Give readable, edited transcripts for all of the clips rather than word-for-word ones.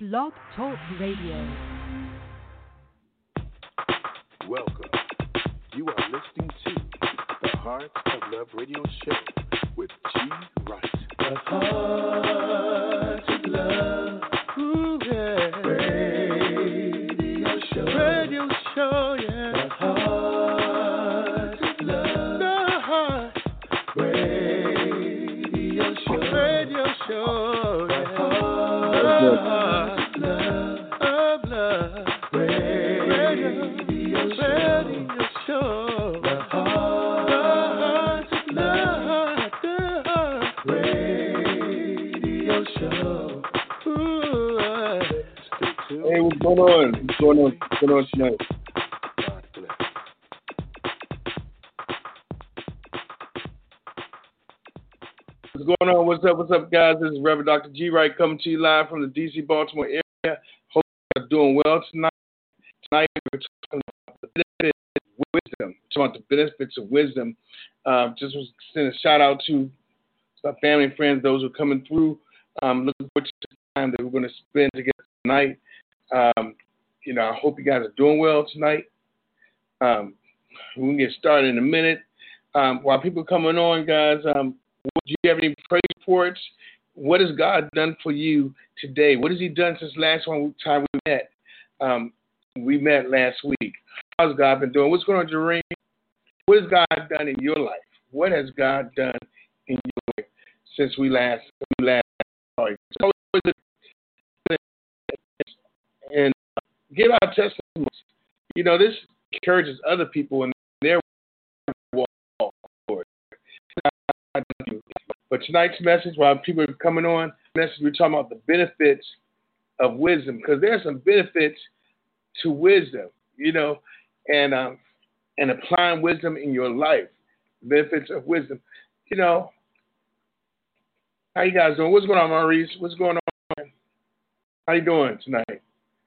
Blog Talk Radio. Welcome. You are listening to the Heart of Love Radio Show with G. Wright. The Heart of Love. Ooh, yeah. Radio show. Radio show, yeah. The Heart of Love. The Heart. Radio show. Radio show. The Heart of Love. Radio show. The Heart of Love. Radio show. Ooh, Hey, what's going on? What's going on? What's going on tonight? God bless. What's going on? What's up? What's up, guys? This is Reverend Dr. G. Wright coming to you live from the D.C. Baltimore area. Hope you are doing well tonight. Tonight we're talking about the benefits of wisdom. Talking about the benefits of wisdom. Just want to send a shout out to our family and friends, those who are coming through. Looking forward to the time that we're going to spend together tonight. I hope you guys are doing well tonight. We're going to get started in a minute. While people are coming on, guys, do you have any praise reports? What has God done for you today? What has He done since last time we met? We met last week. How's God been doing? What's going on, Jareen? What has God done in your life? What has God done in your life since we last saw you? It's always good and give our testimonies. This encourages other people in their walk forward. But tonight's message, while people are coming on, we're talking about the benefits of wisdom, because there are some benefits to wisdom, and applying wisdom in your life. Benefits of wisdom. How you guys doing? What's going on, Maurice? What's going on? How you doing tonight?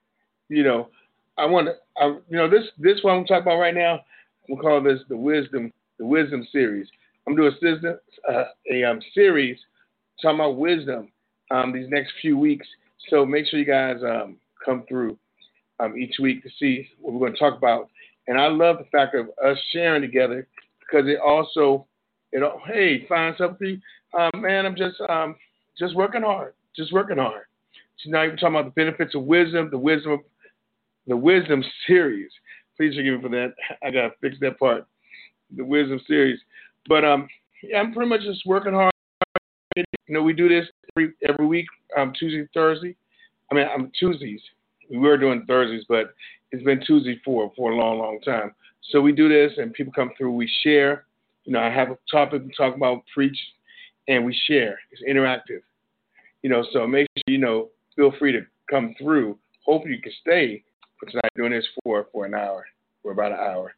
I want to, this one I'm talking about right now, we'll call this the wisdom series. I'm doing a series talking about wisdom these next few weeks. So make sure you guys come through each week to see what we're going to talk about. And I love the fact of us sharing together, because hey, find something. Man, I'm just working hard. Tonight we're talking about the benefits of wisdom, the wisdom series. Please forgive me for that. I got to fix that part. The wisdom series. But I'm pretty much just working hard. We do this every week, Tuesday, Thursday. Tuesdays. We were doing Thursdays, but it's been Tuesday for a long, long time. So we do this, and people come through. We share. I have a topic to talk about, preach, and we share. It's interactive. So make sure, feel free to come through. Hope you can stay for tonight, doing this for an hour, for about an hour.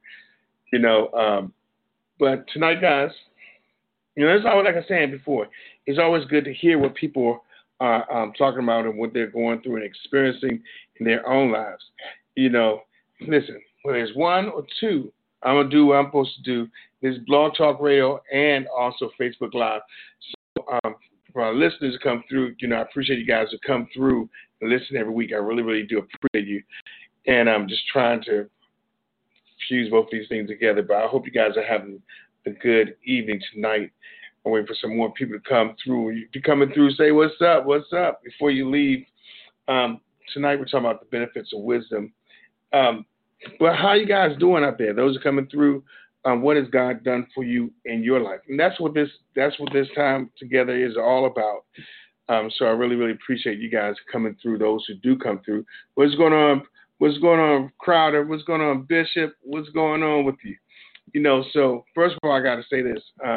But tonight, guys, it's always, like I was saying before, it's always good to hear what people are talking about and what they're going through and experiencing in their own lives. Listen, whether it's one or two, I'm going to do what I'm supposed to do. This Blog Talk Radio and also Facebook Live. So for our listeners to come through, I appreciate you guys who come through and listen every week. I really, really do appreciate you. And I'm just trying to fuse both these things together. But I hope you guys are having a good evening tonight. I'm waiting for some more people to come through. If you're coming through, say, what's up before you leave. Tonight we're talking about the benefits of wisdom. But how you guys doing out there? Those are coming through. What has God done for you in your life? And that's what this time together is all about. So I really, really appreciate you guys coming through, those who do come through. What's going on? What's going on, Crowder? What's going on, Bishop? What's going on with you? So first of all, I got to say this.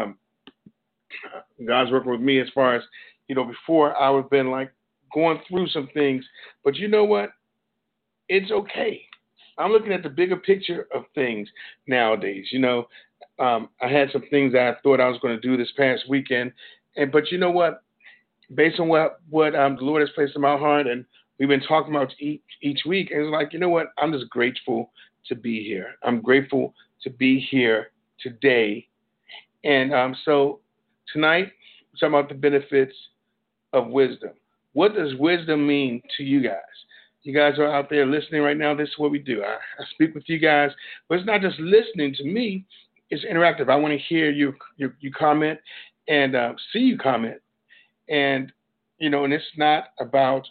God's working with me as far as, before I would have been like going through some things. But you know what? It's okay. I'm looking at the bigger picture of things nowadays. I had some things that I thought I was going to do this past weekend. But you know what? Based on what the Lord has placed in my heart, and we've been talking about each week, and it's like, you know what? I'm just grateful to be here. I'm grateful to be here today. And so tonight, we're talking about the benefits of wisdom. What does wisdom mean to you guys? You guys are out there listening right now. This is what we do. I speak with you guys, but it's not just listening to me. It's interactive. I want to hear you comment and see you comment. And, and it's not about,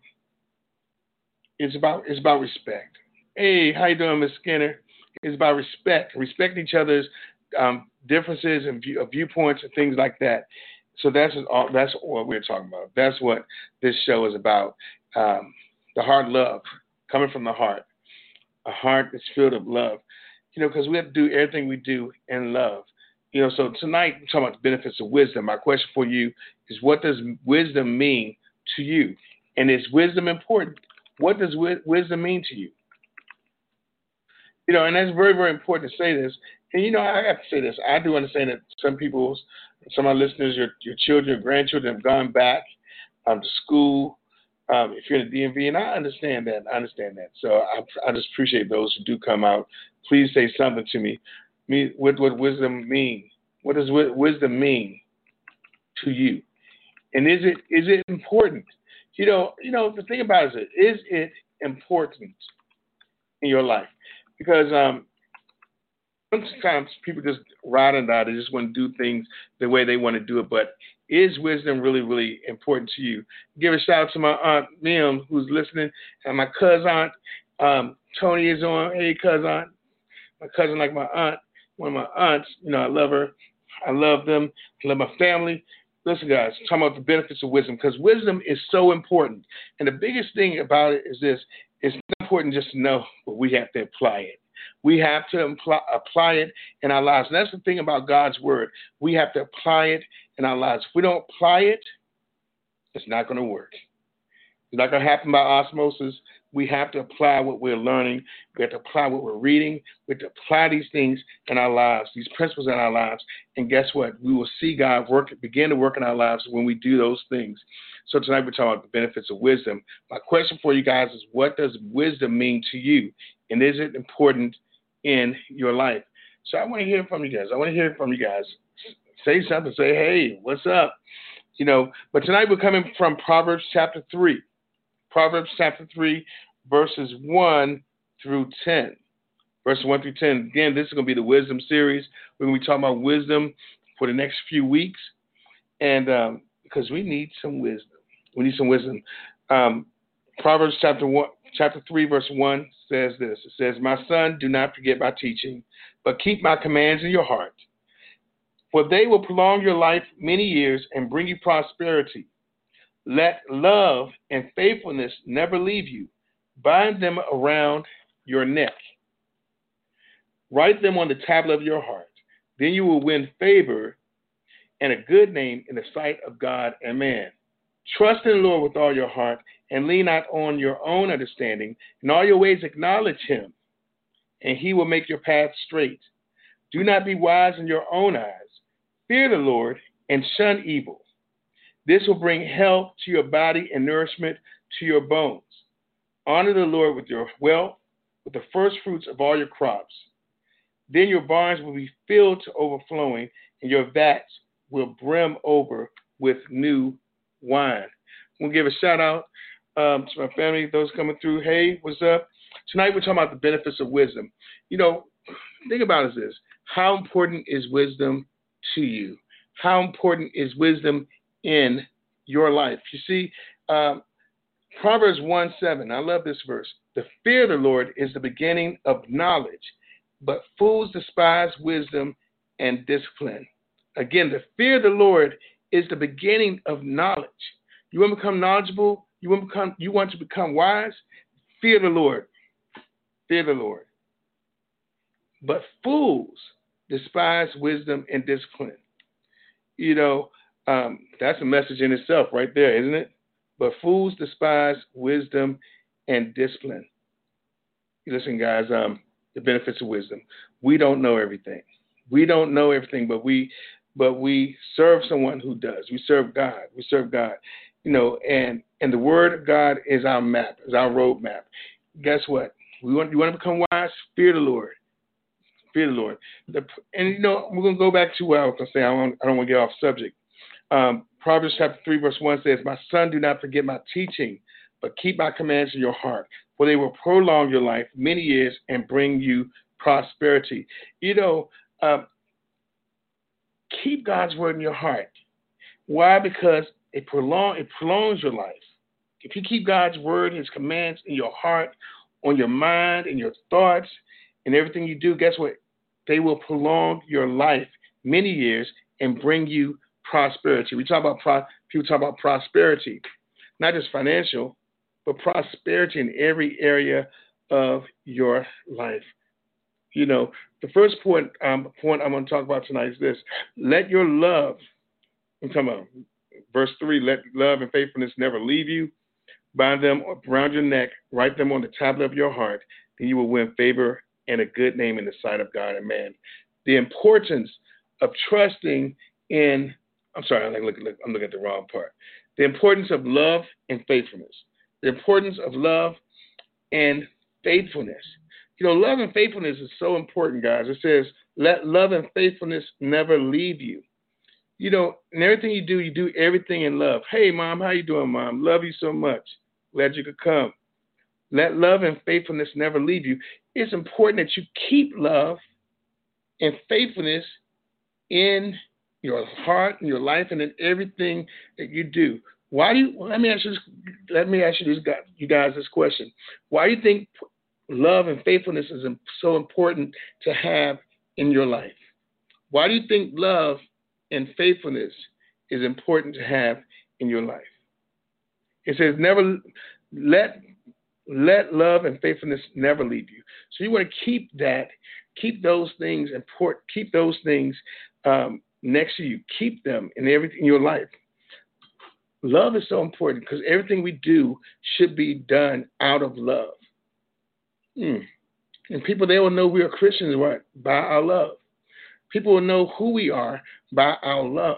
it's about respect. Hey, how you doing, Ms. Skinner? It's about respect, respecting each other's differences and viewpoints and things like that. So that's what we're talking about. That's what this show is about. The heart love, coming from the heart. A heart that's filled with love. Because we have to do everything we do in love. So tonight we're talking about the benefits of wisdom. My question for you is, what does wisdom mean to you? And is wisdom important? What does wisdom mean to you? And that's very, very important to say this. And, I have to say this. I do understand that some of our listeners, your children, your grandchildren have gone back to school. If you're in the DMV, and I understand that. So I just appreciate those who do come out. Please say something to me. What wisdom mean? What does wisdom mean to you? And is it important? The thing about it is it important in your life? Because sometimes people just ride and die. They just want to do things the way they want to do it. But is wisdom really, really important to you? Give a shout out to my Aunt Mim, who's listening, and my cousin Aunt Tony is on. Hey, cousin. My cousin, like my aunt, one of my aunts. I love her. I love them. I love my family. Listen, guys, I'm talking about the benefits of wisdom, because wisdom is so important. And the biggest thing about it is this. It's not important just to know, but we have to apply it. We have to apply it in our lives. And that's the thing about God's word. We have to apply it in our lives. If we don't apply it, it's not going to work. It's not going to happen by osmosis. We have to apply what we're learning. We have to apply what we're reading. We have to apply these things in our lives, these principles in our lives. And guess what? We will see God begin to work in our lives when we do those things. So tonight we're talking about the benefits of wisdom. My question for you guys is, what does wisdom mean to you? And is it important in your life? So I want to hear from you guys. Say something. Say, hey, what's up? But tonight we're coming from Proverbs chapter 3. Proverbs chapter 3, verses 1 through 10. Verses 1 through 10. Again, this is going to be the wisdom series. We're going to be talking about wisdom for the next few weeks. And because we need some wisdom. We need some wisdom. Proverbs chapter 3, verse 1 says this. It says, "My son, do not forget my teaching, but keep my commands in your heart. For they will prolong your life many years and bring you prosperity. Let love and faithfulness never leave you. Bind them around your neck. Write them on the tablet of your heart. Then you will win favor and a good name in the sight of God and man. Trust in the Lord with all your heart and lean not on your own understanding. In all your ways acknowledge him, and he will make your path straight. Do not be wise in your own eyes. Fear the Lord and shun evil. This will bring health to your body and nourishment to your bones. Honor the Lord with your wealth, with the first fruits of all your crops. Then your barns will be filled to overflowing, and your vats will brim over with new wine." We'll give a shout out to my family, those coming through. Hey, what's up? Tonight we're talking about the benefits of wisdom. Think about it this. How important is wisdom to you? How important is wisdom in your life? You see, Proverbs 1:7, I love this verse. "The fear of the Lord is the beginning of knowledge, but fools despise wisdom and discipline." Again, the fear of the Lord is the beginning of knowledge. You want to become knowledgeable? You want to become wise? Fear the Lord. Fear the Lord. But fools despise wisdom and discipline. That's a message in itself right there, isn't it? But fools despise wisdom and discipline. Listen, guys, the benefits of wisdom. We don't know everything. But we serve someone who does. We serve God. And the word of God is our map, is our roadmap. Guess what? You want to become wise? Fear the Lord. Fear the Lord. We're going to go back to what I was going to say. I don't want to get off subject. Proverbs chapter 3, verse 1 says, "My son, do not forget my teaching, but keep my commands in your heart, for they will prolong your life many years and bring you prosperity." Keep God's word in your heart. Why? Because it prolongs your life. If you keep God's word, his commands in your heart, on your mind, in your thoughts, and everything you do, guess what? They will prolong your life many years and bring you prosperity. People talk about prosperity, not just financial, but prosperity in every area of your life. The first point I'm going to talk about tonight is this: let your love, I'm talking about verse 3, let love and faithfulness never leave you. Bind them around your neck, write them on the tablet of your heart, then you will win favor and a good name in the sight of God and man. The importance of trusting in, I'm looking at the wrong part. The importance of love and faithfulness. The importance of love and faithfulness. Love and faithfulness is so important, guys. It says, let love and faithfulness never leave you. In everything you do everything in love. Hey, Mom, how you doing, Mom? Love you so much. Glad you could come. Let love and faithfulness never leave you. It's important that you keep love and faithfulness in your heart, in your life, and in everything that you do. Why do you? Let me ask you guys this question. Why do you think love and faithfulness is so important to have in your life? Why do you think love and faithfulness is important to have in your life? It says, never let love and faithfulness never leave you. So you want to keep those things important, keep those things next to you, keep them in everything in your life. Love is so important because everything we do should be done out of love. And people, they will know we are Christians by our love. People will know who we are by our love.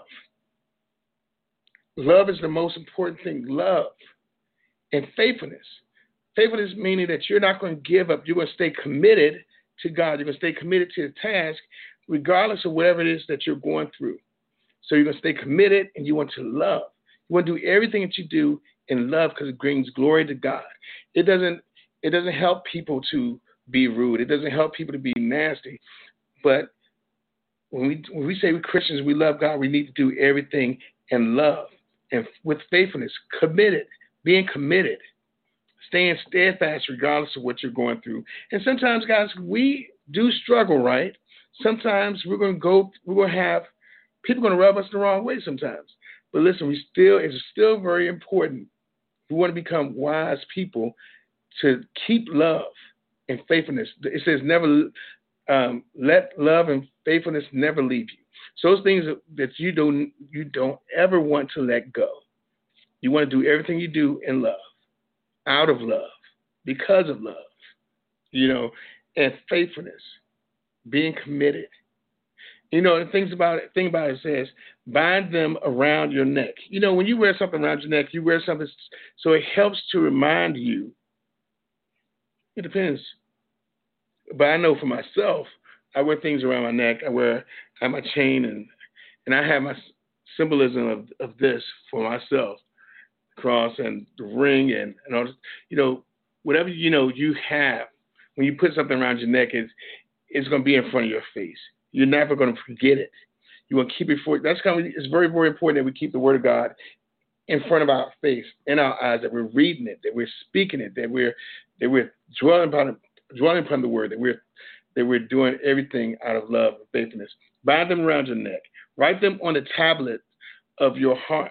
Love is the most important thing. Love and faithfulness. Faithfulness meaning that you're not going to give up. You're going to stay committed to God. You're going to stay committed to the task regardless of whatever it is that you're going through. So you're going to stay committed and you want to love. You want to do everything that you do in love because it brings glory to God. It doesn't help people to be rude. It doesn't help people to be nasty. But when we say we're Christians, we love God, we need to do everything in love and with faithfulness, being committed, staying steadfast regardless of what you're going through. And sometimes, guys, we do struggle, right? Sometimes we're going to have people going to rub us the wrong way sometimes. But listen, it's still very important. We want to become wise people to keep love and faithfulness. It says never let love and faithfulness never leave you. So those things that you don't ever want to let go. You want to do everything you do in love, out of love, because of love, and faithfulness, being committed. The thing about it says, bind them around your neck. When you wear something around your neck, you wear something so it helps to remind you. It depends. But I know for myself, I wear things around my neck. I have my chain and I have my symbolism of this for myself. Cross and the ring and all, whatever you have. When you put something around your neck, it's going to be in front of your face. You're never going to forget it. You want to keep it for. It's very, very important that we keep the Word of God in front of our face, in our eyes, that we're reading it, that we're speaking it, that we're dwelling upon the Word, that we're doing everything out of love and faithfulness. Bind them around your neck. Write them on the tablet of your heart.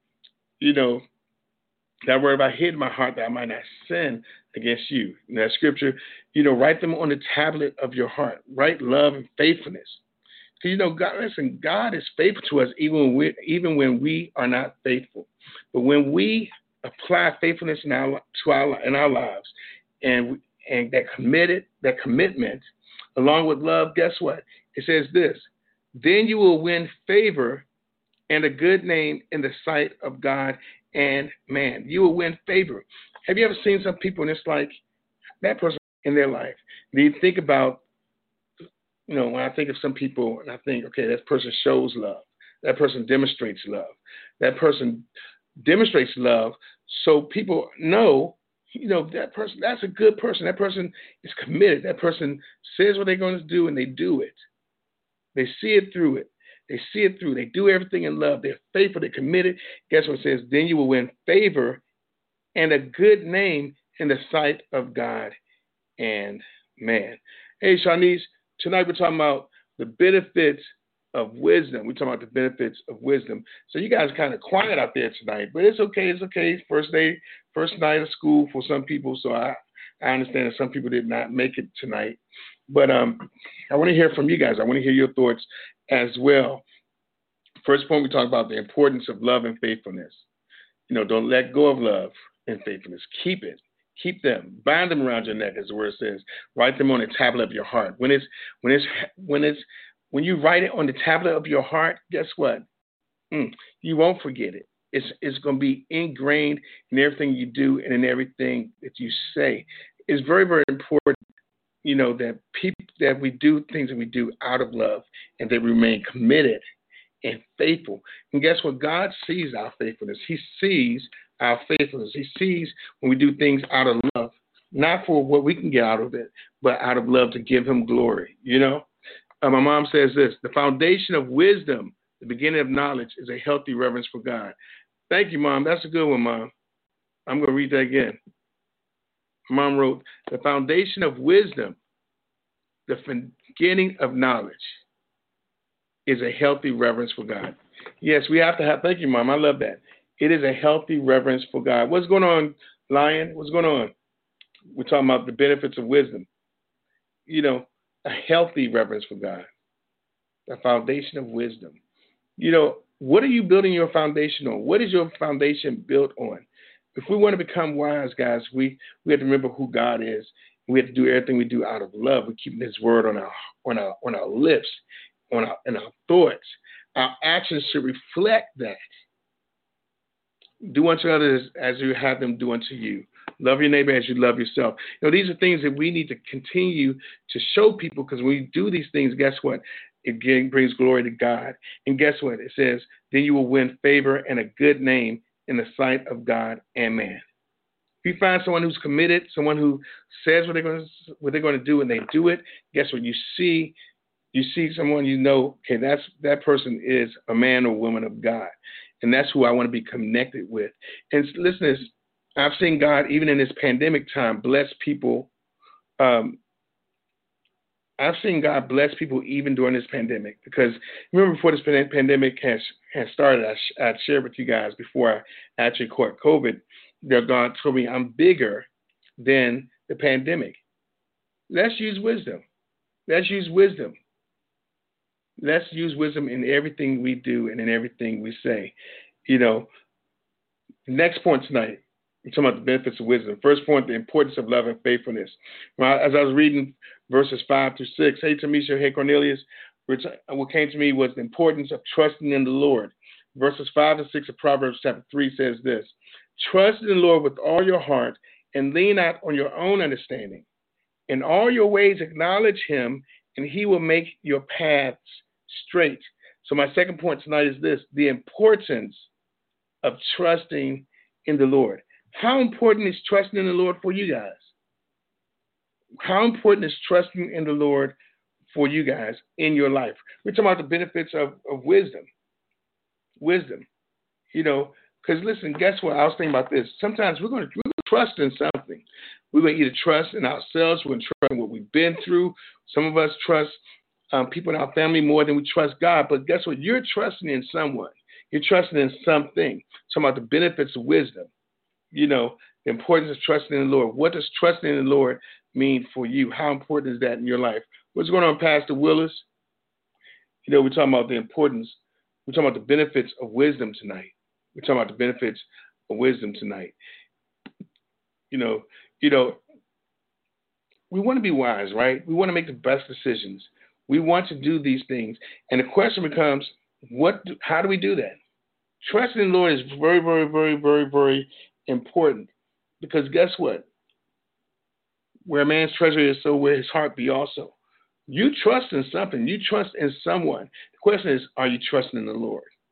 That word, I hid in my heart that I might not sin against you. In that scripture, write them on the tablet of your heart. Write love and faithfulness. Because, God is faithful to us even when we are not faithful. But when we apply faithfulness in our lives and that commitment along with love, guess what? It says this: then you will win favor and a good name in the sight of God and man. You will win favor. Have you ever seen some people and it's like that person in their life? And you think about, when I think of some people and I think, okay, that person shows love. That person demonstrates love. That person demonstrates love so people know, that person, that's a good person. That person is committed. That person says what they're going to do and they do it. They see it through it. They see it through. They do everything in love. They're faithful. They're committed. Guess what it says? Then you will win favor and a good name in the sight of God and man. Hey, Shanice, tonight we're talking about the benefits of wisdom. We're talking about the benefits of wisdom. So you guys are kind of quiet out there tonight, but it's okay. It's okay. First night of school for some people. So I understand that some people did not make it tonight. But I want to hear from you guys. I want to hear your thoughts as well. First point, we talk about the importance of love and faithfulness. Don't let go of love and faithfulness. Keep it. Keep them. Bind them around your neck, as the word says. Write them on the tablet of your heart. When you write it on the tablet of your heart, guess what? You won't forget it. It's going to be ingrained in everything you do and in everything that you say. It's very, very important, that we do things that we do out of love and that we remain committed and faithful. And guess what? God sees our faithfulness. He sees our faithfulness. He sees when we do things out of love, not for what we can get out of it, but out of love to give him glory. My mom says this: the foundation of wisdom, the beginning of knowledge, is a healthy reverence for God. Thank you, Mom. That's a good one, Mom. I'm going to read that again. Mom wrote, the foundation of wisdom, the beginning of knowledge, is a healthy reverence for God. Yes, we have to have, thank you, Mom. I love that. It is a healthy reverence for God. What's going on, Lion? What's going on? We're talking about the benefits of wisdom. A healthy reverence for God. The foundation of wisdom. What are you building your foundation on? What is your foundation built on? If we want to become wise, guys, we have to remember who God is. We have to do everything we do out of love. We're keeping his word on our lips, in our thoughts. Our actions should reflect that. Do unto others as you have them do unto you. Love your neighbor as you love yourself. These are things that we need to continue to show people, because when we do these things, guess what? It brings glory to God. And guess what? It says, then you will win favor and a good name in the sight of God and man. If you find someone who's committed, someone who says what they're going to do and they do it, guess what? You see someone, okay, that person is a man or woman of God. And that's who I want to be connected with. And listeners, I've seen God, even in this pandemic time, bless people. I've seen God bless people even during this pandemic, because remember, before this pandemic has started, I shared with you guys before I actually caught COVID, that God told me I'm bigger than the pandemic. Let's use wisdom. Let's use wisdom. Let's use wisdom in everything we do and in everything we say. Next point tonight, we're talking about the benefits of wisdom. First point, the importance of love and faithfulness. As I was reading verses 5 through 6, hey, Tamisha, hey, Cornelius, what came to me was the importance of trusting in the Lord. Verses 5 and 6 of Proverbs chapter 3 says this: trust in the Lord with all your heart and lean not on your own understanding. In all your ways acknowledge him, and he will make your paths straight. So my second point tonight is this: the importance of trusting in the Lord. How important is trusting in the Lord for you guys? How important is trusting in the Lord for you guys in your life? We're talking about the benefits of wisdom. Wisdom. Because listen, guess what? I was thinking about this. Sometimes we're going to trust in something. We're going to either trust in ourselves, we're going to trust in what we've been through. Some of us trust people in our family more than we trust God. But guess what? You're trusting in someone. You're trusting in something. Talking about the benefits of wisdom. The importance of trusting in the Lord. What does trusting in the Lord mean for you? How important is that in your life? What's going on, Pastor Willis? We're talking about the importance. We're talking about the benefits of wisdom tonight. We're talking about the benefits of wisdom tonight. We want to be wise, right? We want to make the best decisions. We want to do these things. And the question becomes, how do we do that? Trusting in the Lord is very, very, very, very, very important, because guess what? Where a man's treasure is, so will his heart be also. You trust in something. You trust in someone. The question is, are you trusting in the Lord?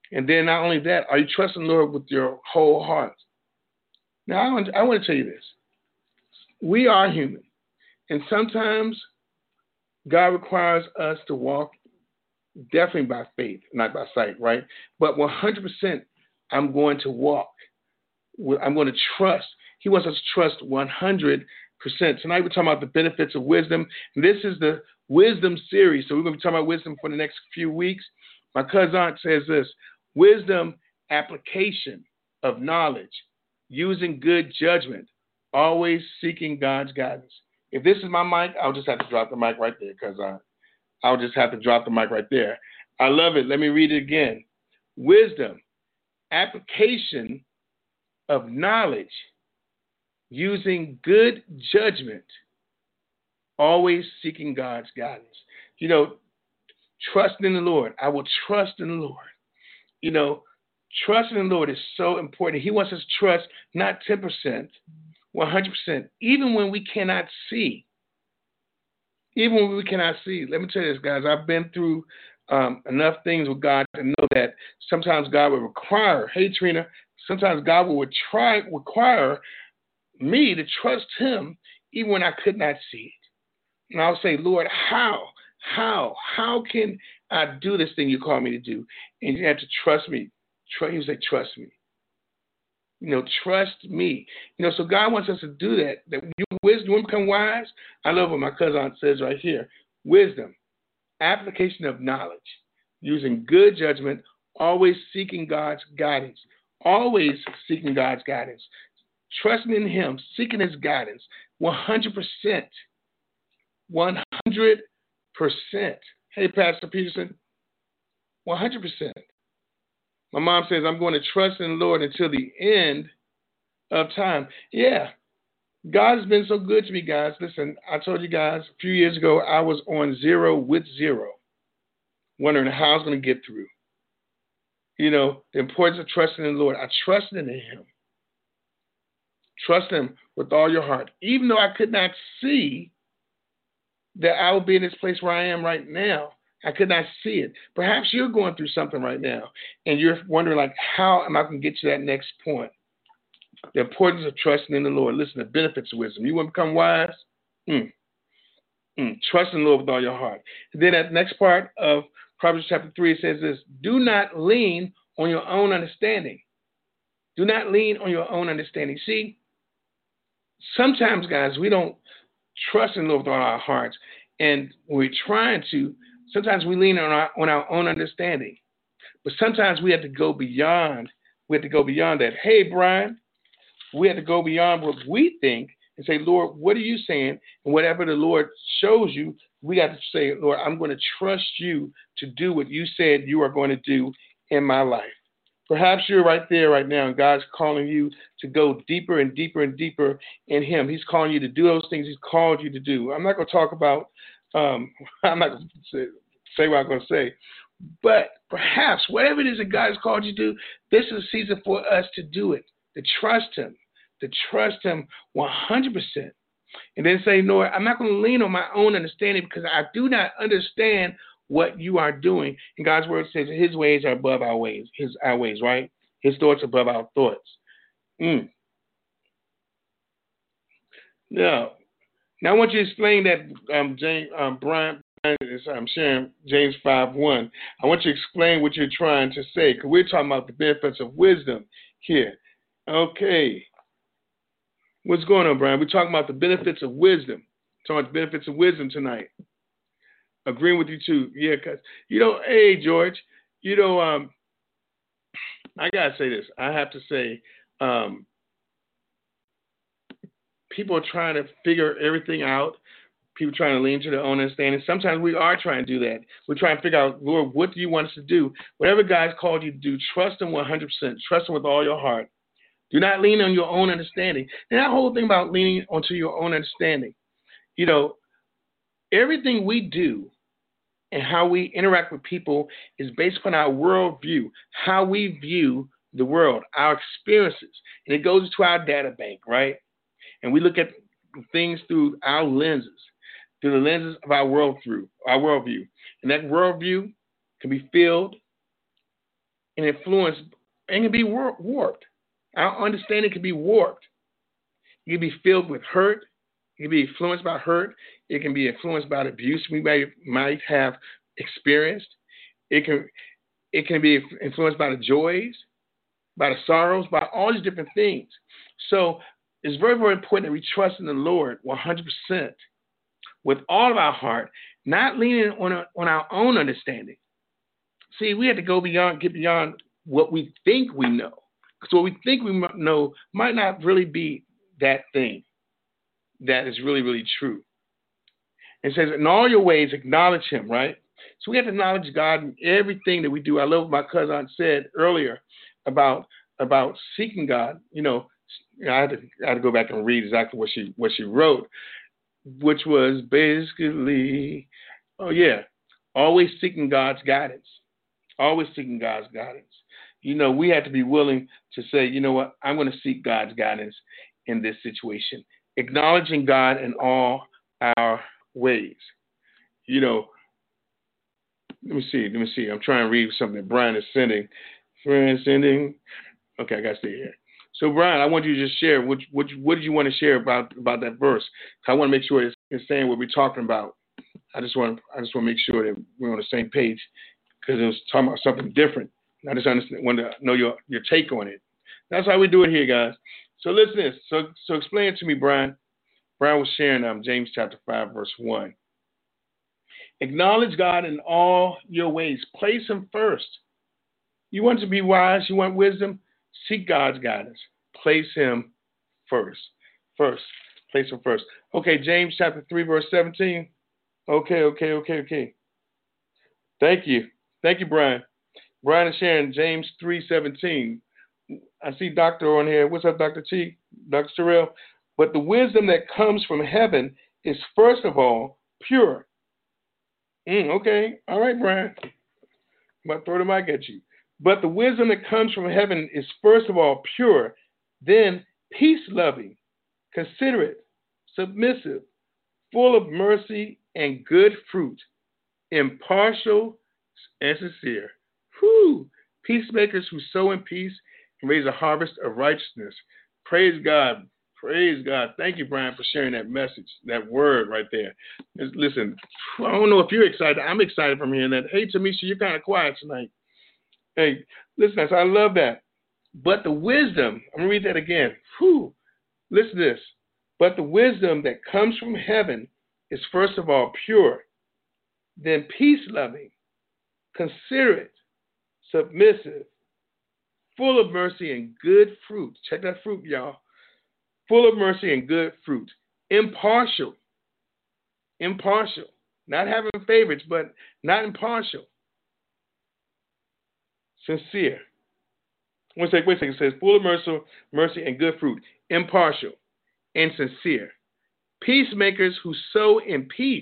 And then not only that, are you trusting the Lord with your whole heart? Now, I want to tell you this. We are human. And sometimes God requires us to walk definitely by faith, not by sight, right? But 100%, I'm going to walk. I'm going to trust. He wants us to trust 100%. Tonight we're talking about the benefits of wisdom. And this is the wisdom series. So we're going to be talking about wisdom for the next few weeks. My cousin says this: wisdom, application of knowledge, using good judgment, always seeking God's guidance. If this is my mic, I'll just have to drop the mic right there because I'll just have to drop the mic right there. I love it. Let me read it again. Wisdom, application of knowledge, using good judgment, always seeking God's guidance. Trust in the Lord. I will trust in the Lord. Trust in the Lord is so important. He wants us to trust not 10%, 100%, even when we cannot see. Even when we cannot see. Let me tell you this, guys. I've been through enough things with God to know that sometimes God will require, hey, Trina, sometimes God will require me to trust him even when I could not see it. And I'll say, Lord, how can I do this thing you call me to do? And you have to trust me. He would say, trust me. Trust me. So God wants us to do that. That you wisdom become wise. I love what my cousin says right here. Wisdom, application of knowledge, using good judgment, always seeking God's guidance. Always seeking God's guidance. Trusting in him, seeking his guidance. 100%. 100%. Hey, Pastor Peterson. 100%. My mom says, I'm going to trust in the Lord until the end of time. Yeah. God has been so good to me, guys. Listen, I told you guys a few years ago, I was on zero with zero, wondering how I was going to get through. The importance of trusting in the Lord. I trusted in him. Trust him with all your heart. Even though I could not see that I would be in this place where I am right now, I could not see it. Perhaps you're going through something right now, and you're wondering, how am I going to get to that next point? The importance of trusting in the Lord. Listen, the benefits of wisdom. You want to become wise? Trust in the Lord with all your heart. And then that next part of Proverbs chapter 3, it says this: do not lean on your own understanding. Do not lean on your own understanding. See, sometimes, guys, we don't trust in the Lord with all our hearts, and we're trying to. Sometimes we lean on our own understanding, but sometimes we have to go beyond. We have to go beyond that. Hey, Brian, we have to go beyond what we think and say, Lord, what are you saying? And whatever the Lord shows you, we got to say, Lord, I'm going to trust you to do what you said you are going to do in my life. Perhaps you're right there right now, and God's calling you to go deeper and deeper and deeper in him. He's calling you to do those things he's called you to do. I'm not going to talk about I'm not going to say what I'm going to say, but perhaps whatever it is that God has called you to do, this is a season for us to do it, to trust him 100%. And then say, Lord, I'm not going to lean on my own understanding because I do not understand what you are doing. And God's word says his ways are above our ways, our ways, right? His thoughts above our thoughts. Now I want you to explain that Brian is sharing James 5:1. I want you to explain what you're trying to say, because we're talking about the benefits of wisdom here. Okay. What's going on, Brian? We're talking about the benefits of wisdom. Talking about the benefits of wisdom tonight. Agreeing with you too. Yeah, because, hey, George, I got to say this. I have to say, people are trying to figure everything out. People trying to lean to their own understanding. Sometimes we are trying to do that. We're trying to figure out, Lord, what do you want us to do? Whatever God's called you to do, trust him 100%. Trust him with all your heart. Do not lean on your own understanding. And that whole thing about leaning onto your own understanding, everything we do and how we interact with people is based upon our worldview, how we view the world, our experiences. And it goes to our data bank, right? And we look at things through our lenses, through the lenses of our worldview. And that worldview can be filled and influenced and can be warped. Our understanding can be warped. It can be filled with hurt. It can be influenced by hurt. It can be influenced by abuse we might have experienced. It can be influenced by the joys, by the sorrows, by all these different things. So it's very, very important that we trust in the Lord 100% with all of our heart, not leaning on our own understanding. See, we have to get beyond what we think we know. Because what we think we know might not really be that thing that is really, really true. It says, in all your ways, acknowledge him, right? So we have to acknowledge God in everything that we do. I love what my cousin said earlier about seeking God. I had to go back and read exactly what she wrote, which was basically, always seeking God's guidance. Always seeking God's guidance. We have to be willing to say, you know what, I'm going to seek God's guidance in this situation. Acknowledging God in all our ways. Let me see. I'm trying to read something that Brian is sending. Okay, I got to stay here. So, Brian, I want you to just share. What did you want to share about that verse? I want to make sure it's saying what we're talking about. I just want to make sure that we're on the same page because it was talking about something different. I just want to know your take on it. That's how we do it here, guys. So listen to this. So explain it to me, Brian. Brian was sharing James chapter 5, verse 1. Acknowledge God in all your ways. Place him first. You want to be wise? You want wisdom? Seek God's guidance. Place him first. Place him first. Okay, James chapter 3, verse 17. Okay. Thank you, Brian. Brian is sharing James 3:17. I see Doctor on here. What's up, Dr. T? Dr. Terrell. But the wisdom that comes from heaven is first of all pure. Okay. All right, Brian. I'm about to throw the mic at you. But the wisdom that comes from heaven is first of all pure, then peace-loving, considerate, submissive, full of mercy and good fruit, impartial and sincere. Peacemakers who sow in peace and raise a harvest of righteousness. Praise God. Thank you, Brian, for sharing that message, that word right there. Listen, I don't know if you're excited. I'm excited from hearing that. Hey, Tamisha, you're kind of quiet tonight. Hey, listen, I love that. But the wisdom, I'm going to read that again. Listen to this. But the wisdom that comes from heaven is first of all pure, then peace-loving, considerate, submissive, full of mercy and good fruit. Check that fruit, y'all. Full of mercy and good fruit. Impartial. Not having favorites, but not impartial. Sincere. Wait a second. It says full of mercy and good fruit. Impartial and sincere. Peacemakers who sow in peace,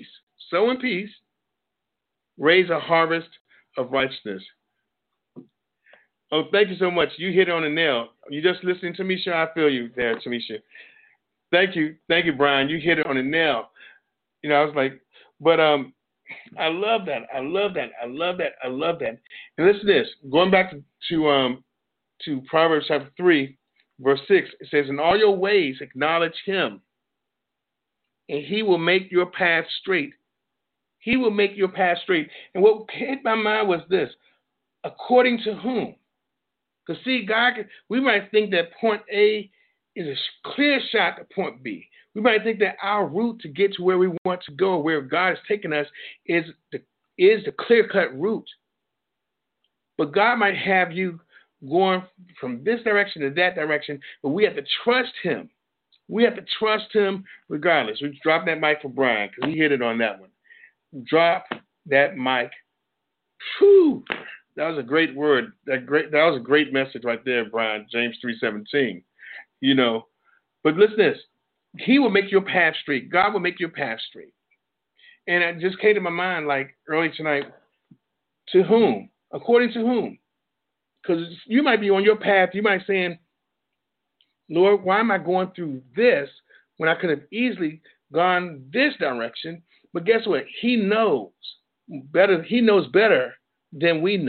raise a harvest of righteousness. Oh, thank you so much. You hit it on the nail. You just listening to Tamisha? I feel you there, Tamisha. Thank you, Brian. You hit it on the nail. I was like, but I love that. And listen to this. Going back to Proverbs chapter 3, verse 6, it says, in all your ways acknowledge him, and he will make your path straight. And what hit my mind was this: according to whom? Because see, we might think that point A is a clear shot to point B. We might think that our route to get to where we want to go, where God is taking us, is the clear-cut route. But God might have you going from this direction to that direction, but we have to trust him. We have to trust him regardless. We drop that mic for Brian because he hit it on that one. Drop that mic. Whew. That was a great word. That was a great message right there, Brian. James 3:17. But listen to this. He will make your path straight. God will make your path straight. And it just came to my mind like early tonight. To whom? According to whom? Because you might be on your path. You might be saying, Lord, why am I going through this when I could have easily gone this direction? But guess what? He knows better. He knows better than we know.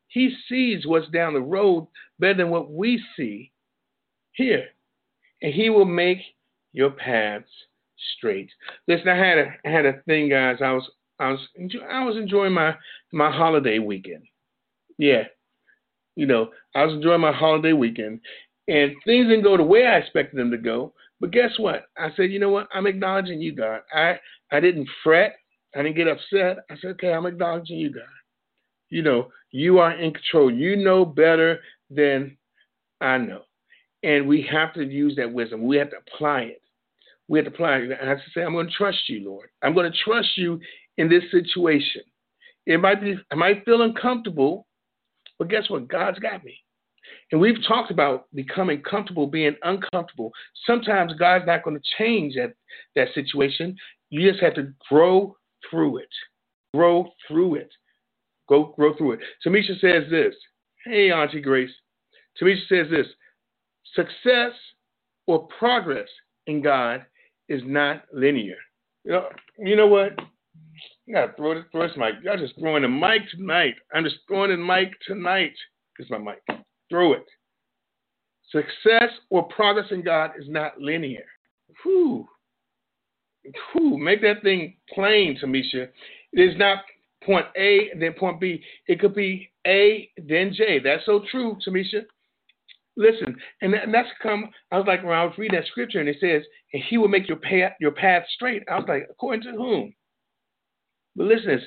He sees what's down the road better than what we see here. And he will make your paths straight. Listen, I had a thing, guys. I was enjoying my holiday weekend. Yeah. I was enjoying my holiday weekend, and things didn't go the way I expected them to go. But guess what? I said, you know what? I'm acknowledging you, God. I didn't fret. I didn't get upset. I said, okay, I'm acknowledging you, God. You are in control. You know better than I know. And we have to use that wisdom. We have to apply it. We have to apply it. I have to say, I'm going to trust you, Lord. I'm going to trust you in this situation. I might feel uncomfortable, but guess what? God's got me. And we've talked about becoming comfortable, being uncomfortable. Sometimes God's not going to change that situation. You just have to grow through it. Grow through it. Grow through it. Tamisha says this. Hey, Auntie Grace. Tamisha says this. Success or progress in God is not linear. You know what? I got to throw this mic. Y'all just throwing the mic tonight. I'm just throwing the mic tonight. It's my mic. Throw it. Success or progress in God is not linear. Whew. Make that thing plain, Tamisha. It is not point A and then point B. It could be A, then J. That's so true, Tamisha. Listen, and that's come. I was like, when I was reading that scripture, and it says, and he will make your path straight. I was like, according to whom? But listen,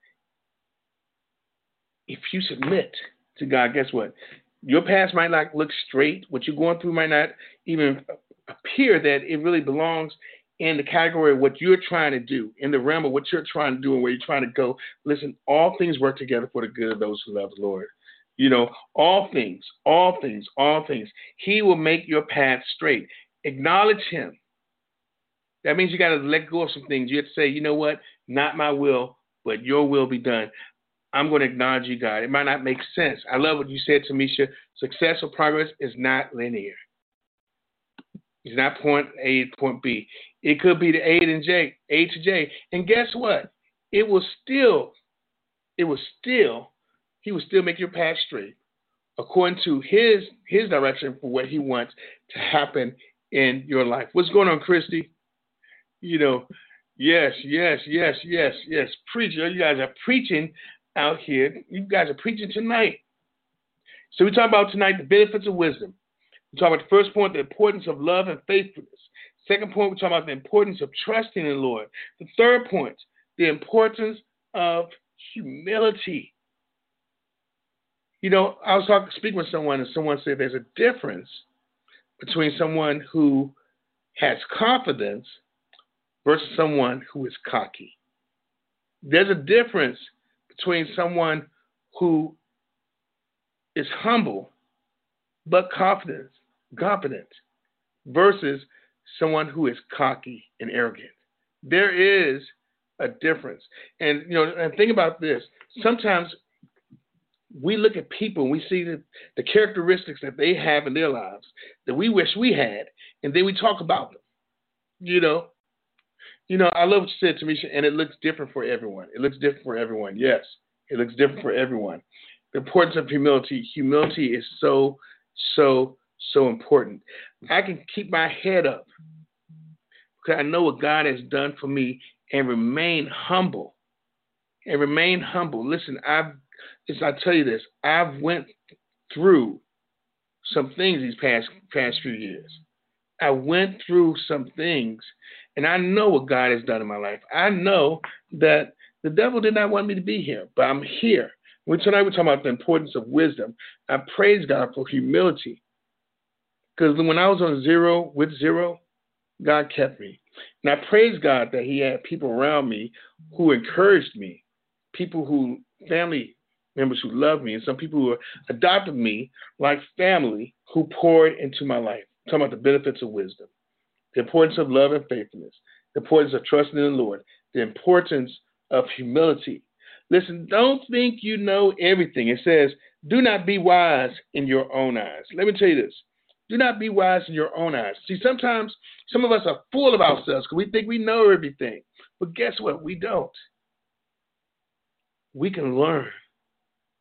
if you submit to God, guess what? Your path might not look straight. What you're going through might not even appear that it really belongs in the category of what you're trying to do, in the realm of what you're trying to do and where you're trying to go. Listen, all things work together for the good of those who love the Lord. All things. He will make your path straight. Acknowledge him. That means you got to let go of some things. You have to say, you know what? Not my will, but your will be done. I'm going to acknowledge you, God. It might not make sense. I love what you said, Tamisha. Success or progress is not linear. It's not point A to point B. It could be the A to J. And guess what? He will still make your path straight according to his direction for what he wants to happen in your life. What's going on, Christy? Yes. Preacher, you guys are preaching out here. You guys are preaching tonight. So we talk about tonight the benefits of wisdom. We talk about the first point, the importance of love and faithfulness. Second point, we talk about the importance of trusting in the Lord. The third point, the importance of humility. I was speaking with someone, and someone said there's a difference between someone who has confidence versus someone who is cocky. There's a difference between someone who is humble but confident versus someone who is cocky and arrogant. There is a difference. And think about this. Sometimes we look at people and we see the characteristics that they have in their lives that we wish we had, and then we talk about them. I love what you said, Tamisha, and it looks different for everyone. Yes, it looks different for everyone. The importance of humility. Humility is so, so, so important. I can keep my head up because I know what God has done for me and remain humble. Listen, I tell you this, I've went through some things these past few years. I went through some things, and I know what God has done in my life. I know that the devil did not want me to be here, but I'm here. Tonight we're talking about the importance of wisdom. I praise God for humility, because when I was on zero, God kept me. And I praise God that he had people around me who encouraged me, family members who loved me, and some people who adopted me like family who poured into my life. I'm talking about the benefits of wisdom, the importance of love and faithfulness, the importance of trusting in the Lord, the importance of humility. Listen, don't think you know everything. It says, do not be wise in your own eyes. Let me tell you this. Do not be wise in your own eyes. See, sometimes some of us are full of ourselves because we think we know everything. But guess what? We don't. We can learn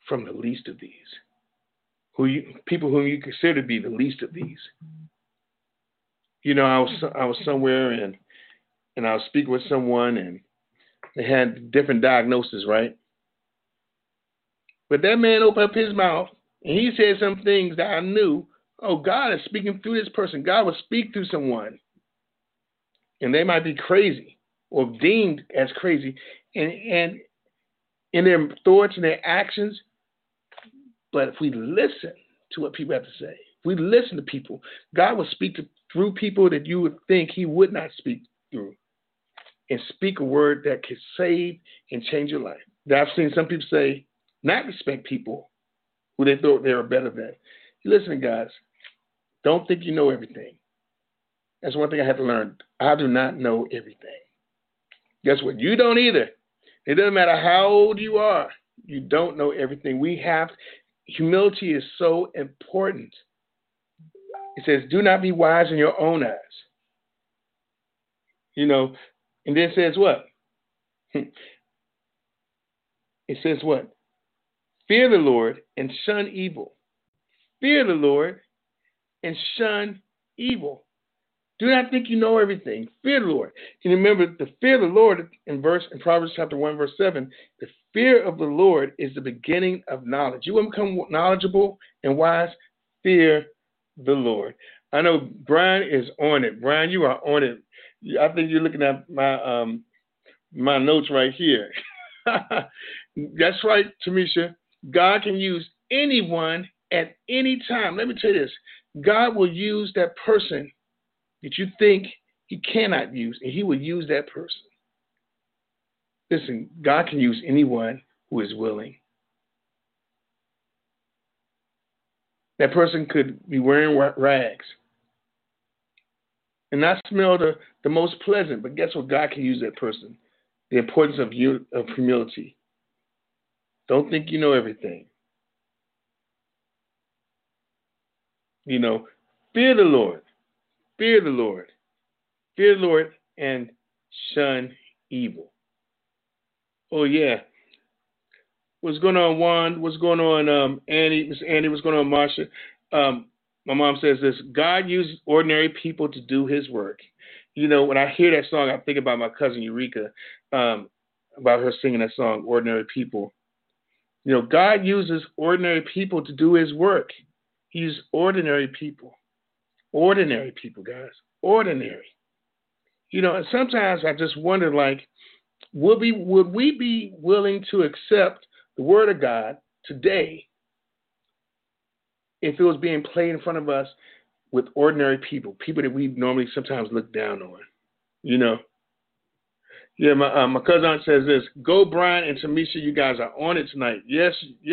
from the least of these. People whom you consider to be the least of these. You know, I was somewhere and I was speaking with someone and they had different diagnoses, right? But that man opened up his mouth and he said some things that I knew, oh, God is speaking through this person. God will speak through someone. And they might be crazy or deemed as crazy. And in their thoughts and their actions. But if we listen to what people have to say, if we listen to people, God will speak through people that you would think he would not speak through, and speak a word that could save and change your life. I've seen some people say, not respect people who they thought they were better than. Listen, guys, don't think you know everything. That's one thing I had to learn. I do not know everything. Guess what? You don't either. It doesn't matter how old you are. You don't know everything. Humility is so important. It says, do not be wise in your own eyes. You know, and then it says what? It says what? Fear the Lord and shun evil. Fear the Lord and shun evil. Do not think you know everything. Fear the Lord. And remember, the fear of the Lord in Proverbs chapter 1, verse 7, the fear of the Lord is the beginning of knowledge. You want to become knowledgeable and wise? Fear the Lord. I know Brian is on it. Brian, you are on it. I think you're looking at my notes right here. That's right, Tamisha. God can use anyone at any time. Let me tell you this. God will use that person that you think he cannot use, and he will use that person. Listen, God can use anyone who is willing. That person could be wearing rags and not smell the most pleasant, but guess what? God can use that person. The importance of humility. Don't think you know everything. You know, fear the Lord. Fear the Lord. Fear the Lord and shun evil. Oh, yeah. What's going on, Juan? What's going on, Annie? Miss Annie, what's going on, Marsha? My mom says this, God uses ordinary people to do his work. You know, when I hear that song, I think about my cousin Eureka, about her singing that song, Ordinary People. You know, God uses ordinary people to do his work. He uses ordinary people. Ordinary people, guys. Ordinary. You know, and sometimes I just wonder, like, would we be willing to accept the word of God today if it was being played in front of us with ordinary people that we normally sometimes look down on? You know? Yeah, my cousin aunt says this, go Brian and Tamisha, you guys are on it tonight. Yes,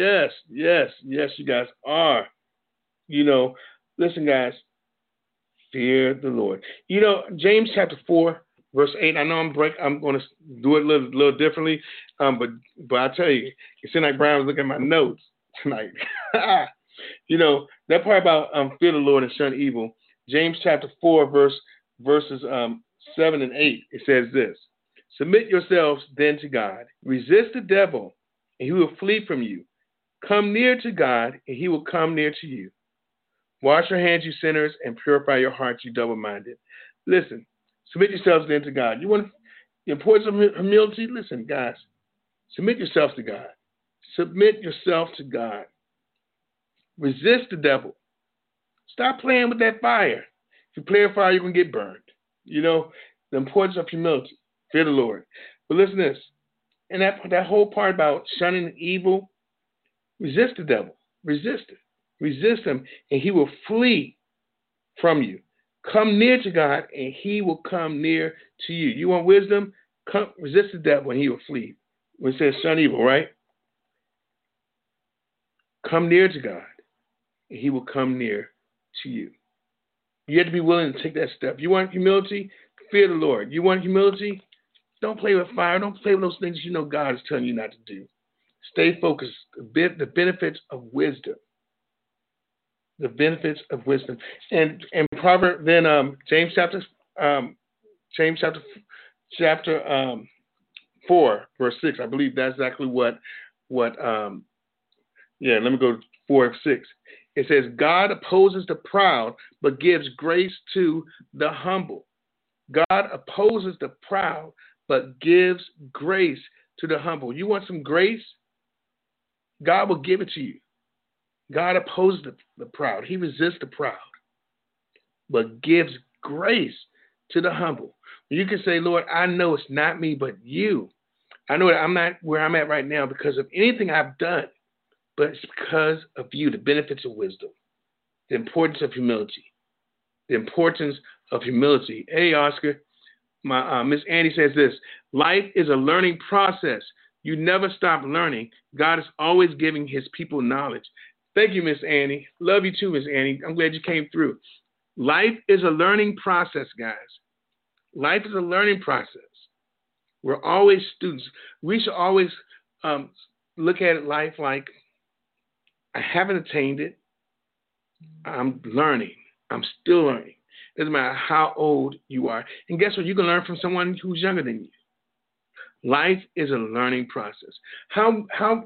you guys are. You know, listen, guys, fear the Lord. You know, James chapter 4, verse 8, I know I'm going to do it a little differently, but I tell you, it seemed like Brian was looking at my notes tonight. You know, that part about fear the Lord and shun evil, James chapter 4, verses 7 and 8, it says this, submit yourselves then to God. Resist the devil, and he will flee from you. Come near to God, and he will come near to you. Wash your hands, you sinners, and purify your hearts, you double-minded. Listen, submit yourselves then to God. You want the importance of humility? Listen, guys, submit yourselves to God. Submit yourself to God. Resist the devil. Stop playing with that fire. If you play with fire, you're going to get burned. You know, the importance of humility. Fear the Lord. But listen to this. And that whole part about shunning evil, resist the devil. Resist it. Resist him, and he will flee from you. Come near to God, and he will come near to you. You want wisdom? Resist the devil, and he will flee. When it says shun evil, right? Come near to God, and he will come near to you. You have to be willing to take that step. You want humility? Fear the Lord. You want humility? Don't play with fire. Don't play with those things you know God is telling you not to do. Stay focused. The benefits of wisdom. The benefits of wisdom. And Proverbs, then James chapter 4, verse 6. I believe that's exactly what let me go to 4 and 6. It says, God opposes the proud, but gives grace to the humble. God opposes the proud, but gives grace to the humble. You want some grace? God will give it to you. God opposes the proud. He resists the proud, but gives grace to the humble. You can say, Lord, I know it's not me, but you. I know that I'm not where I'm at right now because of anything I've done, but it's because of you, the benefits of wisdom, the importance of humility, the importance of humility. Hey, Oscar, my Miss Annie says this, life is a learning process. You never stop learning. God is always giving his people knowledge. Thank you, Miss Annie. Love you too, Miss Annie. I'm glad you came through. Life is a learning process, guys. Life is a learning process. We're always students. We should always look at life like, I haven't attained it. I'm learning. I'm still learning. Doesn't matter how old you are. And guess what? You can learn from someone who's younger than you. Life is a learning process. And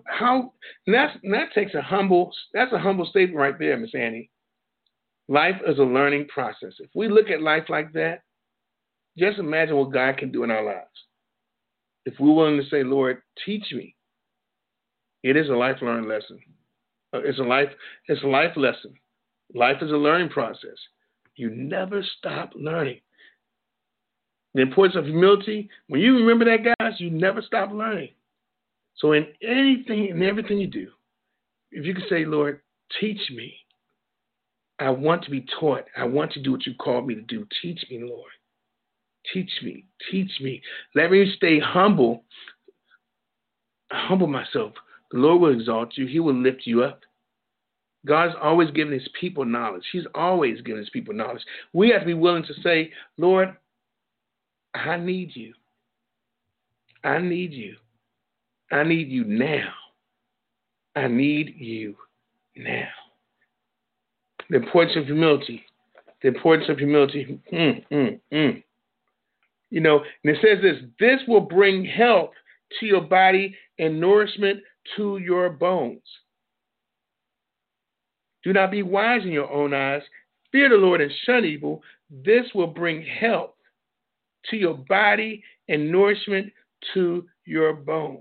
that takes that's a humble statement right there, Miss Annie. Life is a learning process. If we look at life like that, just imagine what God can do in our lives. If we're willing to say, Lord, teach me. It is a life learned lesson. It's a life lesson. Life is a learning process. You never stop learning. The importance of humility, when you remember that, guys, you never stop learning. So in everything you do, if you can say, Lord, teach me. I want to be taught. I want to do what you called me to do. Teach me, Lord. Teach me. Teach me. Let me stay humble. Humble myself. The Lord will exalt you. He will lift you up. God's always giving his people knowledge. He's always giving his people knowledge. We have to be willing to say, Lord, I need you. I need you. I need you now. I need you now. The importance of humility. The importance of humility. You know, and it says this will bring health to your body and nourishment to your bones. Do not be wise in your own eyes. Fear the Lord and shun evil. This will bring health to your body and nourishment to your bones.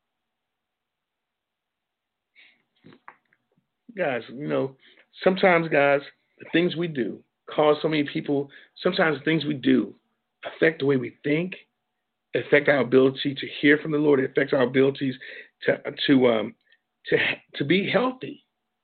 Guys, you know, sometimes, guys, the things we do cause so many people, sometimes the things we do affect the way we think, affect our ability to hear from the Lord, it affects our abilities to be healthy.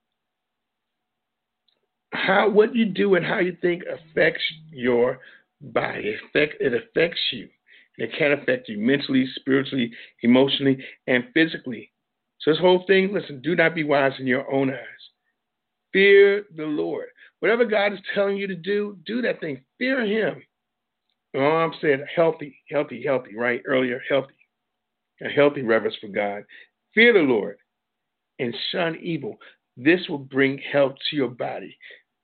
What you do and how you think affects your body. It affects you. It can affect you mentally, spiritually, emotionally, and physically. So this whole thing, listen, do not be wise in your own eyes. Fear the Lord. Whatever God is telling you to do that thing. Fear him. I'm saying healthy, right? Earlier, healthy. A healthy reverence for God. Fear the Lord and shun evil. This will bring health to your body.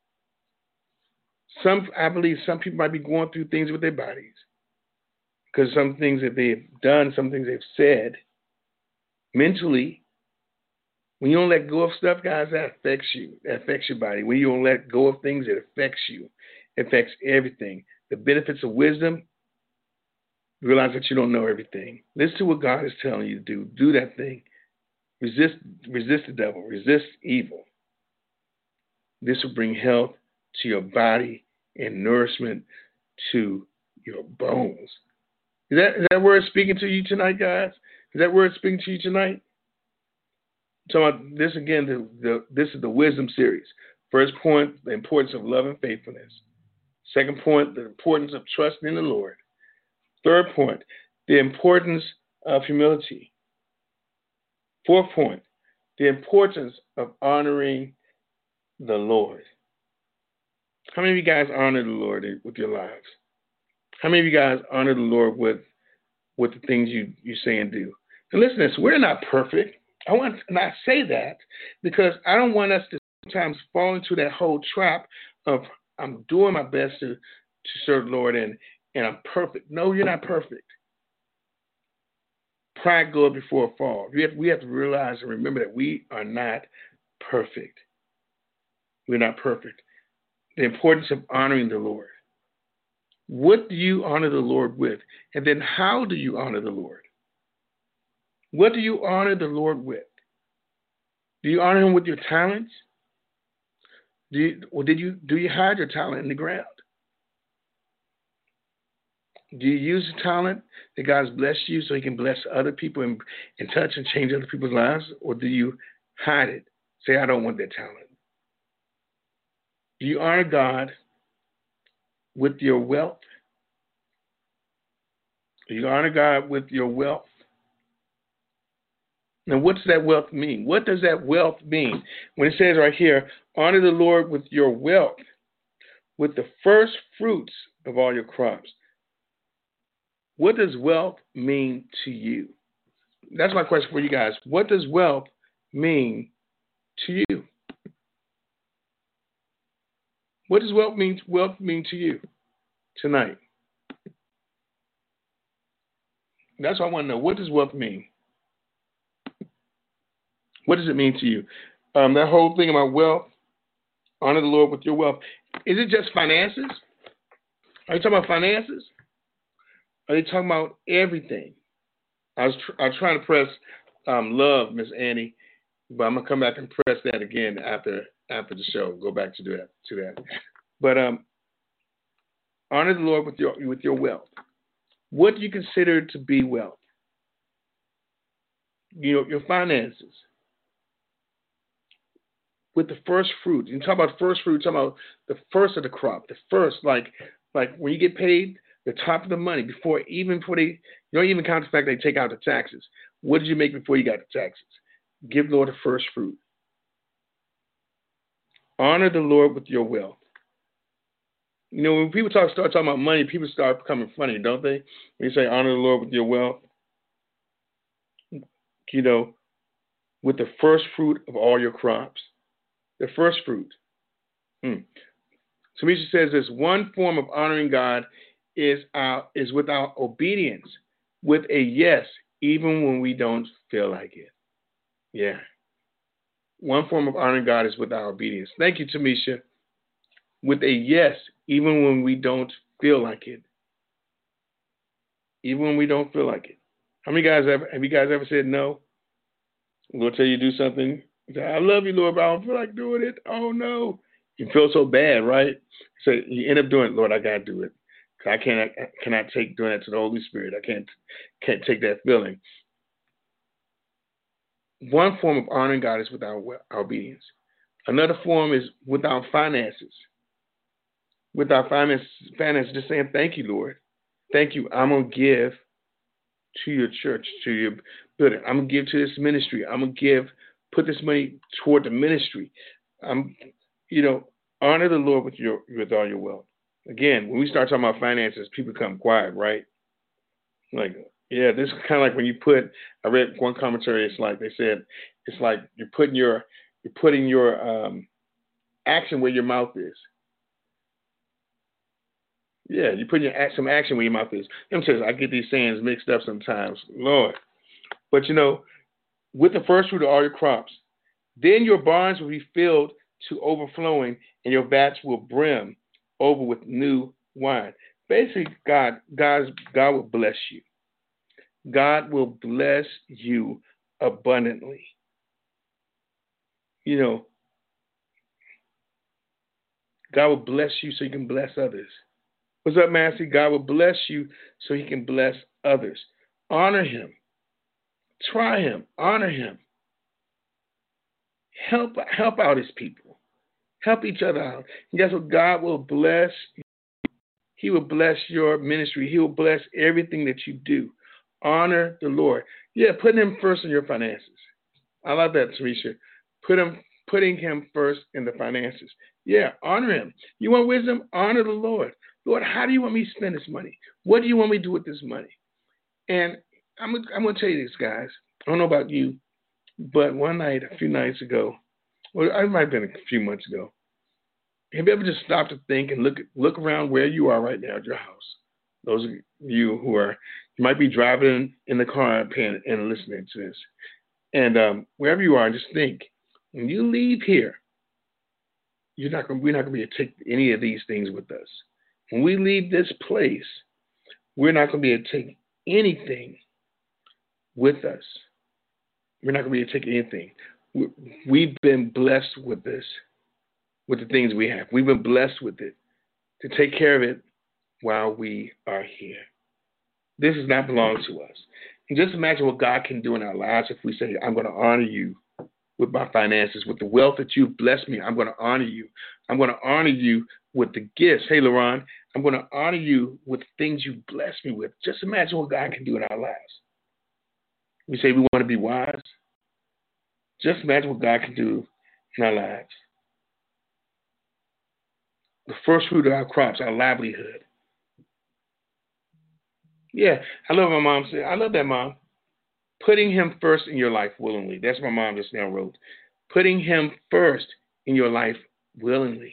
I believe some people might be going through things with their bodies because some things that they've done, some things they've said mentally. When you don't let go of stuff, guys, that affects you. That affects your body. When you don't let go of things, it affects you. It affects everything. The benefits of wisdom, realize that you don't know everything. Listen to what God is telling you to do. Do that thing. Resist the devil. Resist evil. This will bring health to your body and nourishment to your bones. Is that word speaking to you tonight, guys? Is that word speaking to you tonight? So this again, this is the wisdom series. First point, the importance of love and faithfulness. Second point, the importance of trusting in the Lord. Third point, the importance of humility. Fourth point, the importance of honoring the Lord. How many of you guys honor the Lord with your lives? How many of you guys honor the Lord with the things you say and do? And listen to this, we're not perfect. And I say that because I don't want us to sometimes fall into that whole trap of I'm doing my best to serve the Lord and I'm perfect. No, you're not perfect. Pride goes before a fall. We have to realize and remember that we are not perfect. We're not perfect. The importance of honoring the Lord. What do you honor the Lord with? And then how do you honor the Lord? What do you honor the Lord with? Do you honor him with your talents? Do you hide your talent in the ground? Do you use the talent that God's blessed you so he can bless other people and touch and change other people's lives? Or do you hide it? Say, I don't want that talent. Do you honor God with your wealth? Do you honor God with your wealth? Now, what does that wealth mean? What does that wealth mean? When it says right here, honor the Lord with your wealth, with the first fruits of all your crops. What does wealth mean to you? That's my question for you guys. What does wealth mean to you? What does wealth mean to you tonight? That's what I want to know. What does wealth mean? What does it mean to you? That whole thing about wealth, honor the Lord with your wealth. Is it just finances? Are you talking about finances? Are you talking about everything? I was trying to press love, Miss Annie, but I'm gonna come back and press that again after the show. Go back to that. But honor the Lord with your wealth. What do you consider to be wealth? Your finances. With the first fruit. You talk about first fruit, you're talking about the first of the crop. The first, like when you get paid, the top of the money, before they, you don't even count the fact they take out the taxes. What did you make before you got the taxes? Give Lord the first fruit. Honor the Lord with your wealth. When people start talking about money, people start becoming funny, don't they? When you say honor the Lord with your wealth, with the first fruit of all your crops. The first fruit. Tamisha says this: one form of honoring God is with our obedience, with a yes, even when we don't feel like it. Yeah. One form of honoring God is with our obedience. Thank you, Tamisha. With a yes, even when we don't feel like it. Even when we don't feel like it. Have you guys ever said no? I'm going to tell you to do something. You say, I love you, Lord, but I don't feel like doing it. Oh, no. You feel so bad, right? So you end up doing it. Lord, I got to do it. I cannot take doing that to the Holy Spirit. I can't take that feeling. One form of honoring God is with our obedience. Another form is with our finances. With our finances, just saying, thank you, Lord. Thank you. I'm going to give to your church, to your building. I'm going to give to this ministry. I'm going to put this money toward the ministry. Honor the Lord with all your wealth. Again, when we start talking about finances, people become quiet, right? Like, yeah, this is kind of like when I read one commentary, it's like you're putting your action where your mouth is. Yeah, you're putting some action where your mouth is. I get these sayings mixed up sometimes, Lord. But with the first fruit of all your crops, then your barns will be filled to overflowing, and your vats will brim over with new wine. Basically, God will bless you. God will bless you abundantly. God will bless you so you can bless others. What's up, Massey? God will bless you so he can bless others. Honor him. Try him. Honor him. Help out his people. Help each other out. And guess what? God will bless you. He will bless your ministry. He will bless everything that you do. Honor the Lord. Yeah, putting him first in your finances. I love that, Teresa. Putting him first in the finances. Yeah, honor him. You want wisdom? Honor the Lord. Lord, how do you want me to spend this money? What do you want me to do with this money? And I'm going to tell you this, guys. I don't know about you, but one night, a few nights ago, well, it might have been a few months ago, have you ever just stopped to think and look around where you are right now at your house? Those of you you might be driving in the car and listening to this. And wherever you are, just think, when you leave here, we're not going to be able to take any of these things with us. When we leave this place, we're not going to be able to take anything with us. We're not going to be able to take anything. We've been blessed with this, with the things we have. We've been blessed with it to take care of it while we are here. This does not belong to us. And just imagine what God can do in our lives if we say, I'm going to honor you with my finances, with the wealth that you've blessed me. I'm going to honor you. I'm going to honor you with the gifts. Hey, LaRon, I'm going to honor you with things you've blessed me with. Just imagine what God can do in our lives. We say we want to be wise. Just imagine what God can do in our lives. The first fruit of our crops, our livelihood. Yeah, I love my mom. I love that, Mom. Putting him first in your life willingly. That's what my mom just now wrote. Putting him first in your life willingly.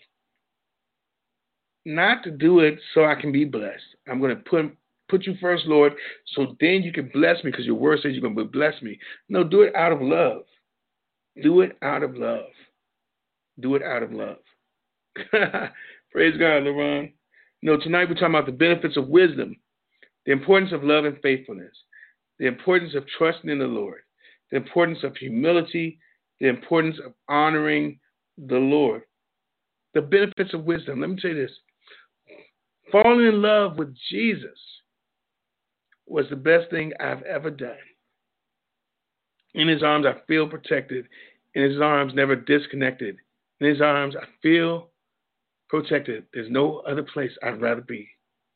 Not to do it so I can be blessed. I'm going to put you first, Lord, so then you can bless me because your word says you're going to bless me. No, do it out of love. Do it out of love. Do it out of love. Praise God, LaRon. Tonight we're talking about the benefits of wisdom, the importance of love and faithfulness, the importance of trusting in the Lord, the importance of humility, the importance of honoring the Lord, the benefits of wisdom. Let me tell you this. Falling in love with Jesus was the best thing I've ever done. In his arms, I feel protected. In his arms, never disconnected. In his arms, I feel protected. There's no other place I'd rather be.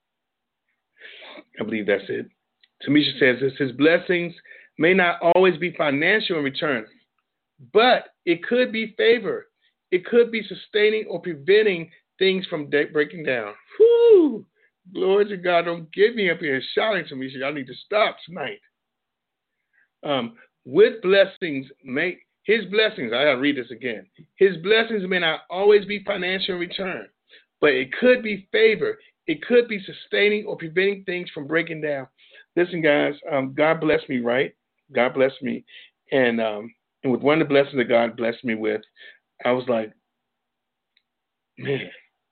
I believe that's it. Tamisha says this, his blessings may not always be financial in return, but it could be favor. It could be sustaining or preventing things from breaking down. Whoo! Glory to God. Don't get me up here shouting, Tamisha. Y'all need to stop tonight. With blessings, his blessings, I got to read this again. His blessings may not always be financial in return, but it could be favor. It could be sustaining or preventing things from breaking down. Listen, guys, God blessed me, right? God blessed me. And with one of the blessings that God blessed me with, I was like, man.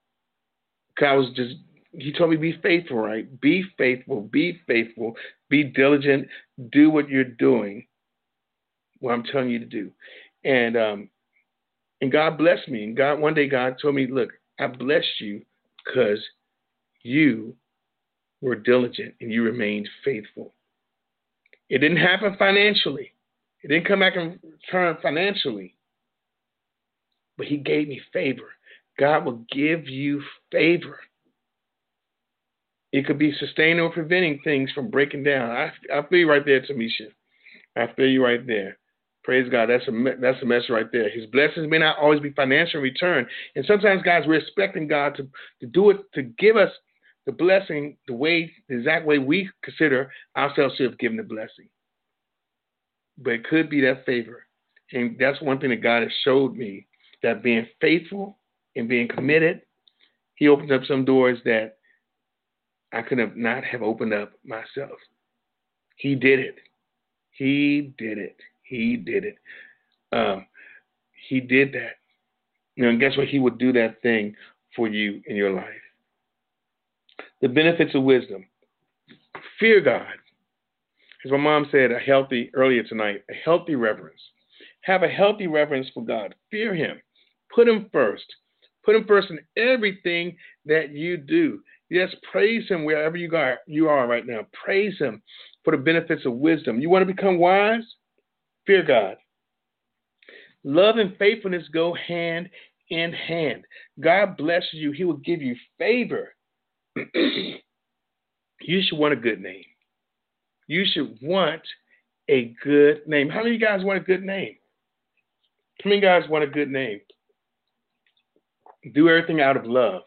He told me be faithful, right? Be faithful, be diligent, do what you're doing, what I'm telling you to do. And God blessed me. And one day God told me, look, I blessed you because you were diligent and you remained faithful. It didn't happen financially. It didn't come back in return financially. But he gave me favor. God will give you favor. It could be sustaining or preventing things from breaking down. I feel you right there, Tamisha. I feel you right there. Praise God. That's a message right there. His blessings may not always be financial in return. And sometimes, guys, we're expecting God to do it, to give us the blessing the exact way we consider ourselves to have given the blessing. But it could be that favor. And that's one thing that God has showed me, that being faithful and being committed, he opened up some doors that I could have not have opened up myself. He did it. He did it. He did it. He did that. And guess what? He would do that thing for you in your life. The benefits of wisdom. Fear God. As my mom said earlier tonight, a healthy reverence. Have a healthy reverence for God. Fear him. Put him first. Put him first in everything that you do. Yes, praise him wherever you are right now. Praise him for the benefits of wisdom. You want to become wise? Fear God. Love and faithfulness go hand in hand. God blesses you. He will give you favor. You should want a good name. You should want a good name. How many of you guys want a good name? How many of you guys want a good name? Do everything out of love.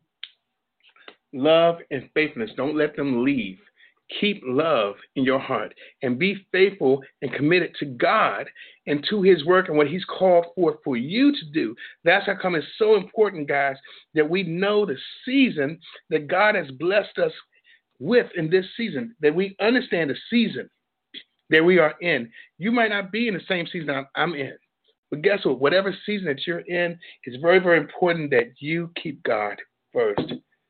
Love and faithfulness. Don't let them leave. Keep love in your heart and be faithful and committed to God and to his work and what he's called forth for you to do. That's how come it's so important, guys, that we know the season that God has blessed us with in this season, that we understand the season that we are in. You might not be in the same season I'm in, But guess what? Whatever season that you're in, it's very, very important that you keep God first.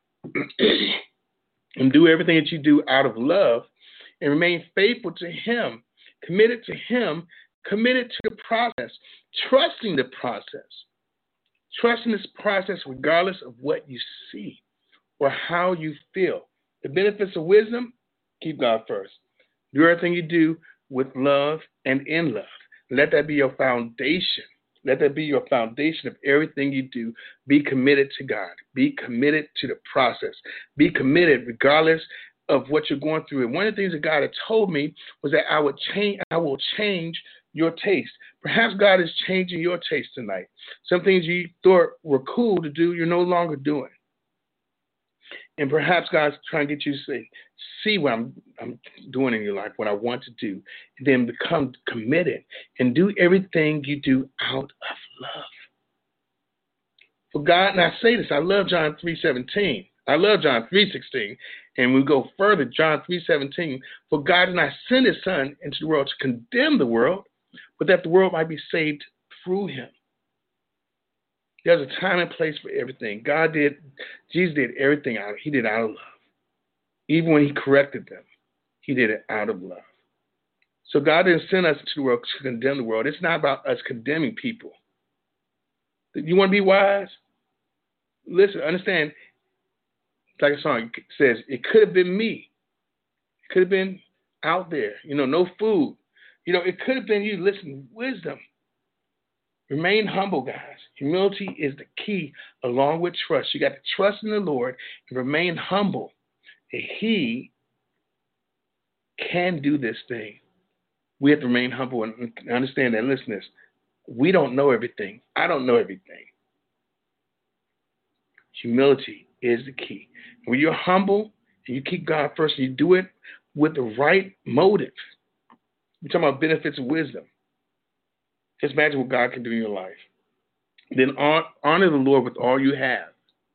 And do everything that you do out of love and remain faithful to Him, committed to Him, committed to the process, trusting the process. Trusting this process regardless of what you see or how you feel. The benefits of wisdom, keep God first. Do everything you do with love and in love. Let that be your foundation. Let that be your foundation of everything you do. Be committed to God. Be committed to the process. Be committed regardless of what you're going through. And one of the things that God had told me was that I will change your taste. Perhaps God is changing your taste tonight. Some things you thought were cool to do, you're no longer doing. And perhaps God's trying to get you to see what I'm doing in your life, what I want to do, and then become committed and do everything you do out of love. For God, and I say this, I love John 3:17. I love John 3:16. And we go further, John 3:17. For God did not send His Son into the world to condemn the world, but that the world might be saved through Him. There's a time and place for everything. Jesus did everything out. He did it out of love. Even when He corrected them, He did it out of love. So God didn't send us into the world to condemn the world. It's not about us condemning people. You want to be wise? Listen, understand, like a song says, it could have been me. It could have been out there, no food. It could have been you. Listen, wisdom. Remain humble, guys. Humility is the key along with trust. You got to trust in the Lord and remain humble. And He can do this thing. We have to remain humble and understand that, listeners, we don't know everything. I don't know everything. Humility is the key. When you're humble and you keep God first and you do it with the right motive, we're talking about benefits of wisdom. Just imagine what God can do in your life. Then honor the Lord with all you have.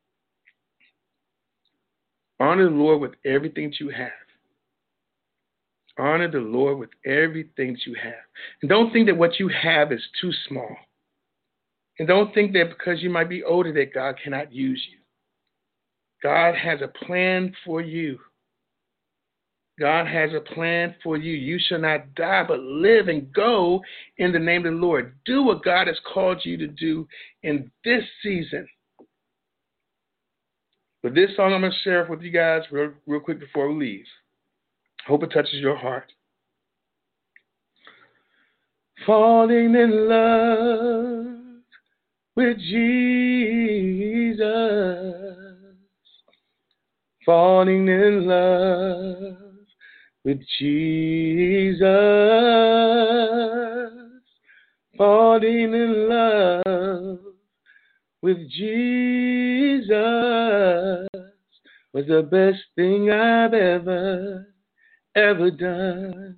Honor the Lord with everything that you have. Honor the Lord with everything that you have. And don't think that what you have is too small. And don't think that because you might be older that God cannot use you. God has a plan for you. God has a plan for you. You shall not die, but live and go in the name of the Lord. Do what God has called you to do in this season. But this song I'm going to share with you guys real quick before we leave. Hope it touches your heart. Falling in love with Jesus. Falling in love with Jesus, falling in love with Jesus was the best thing I've ever done.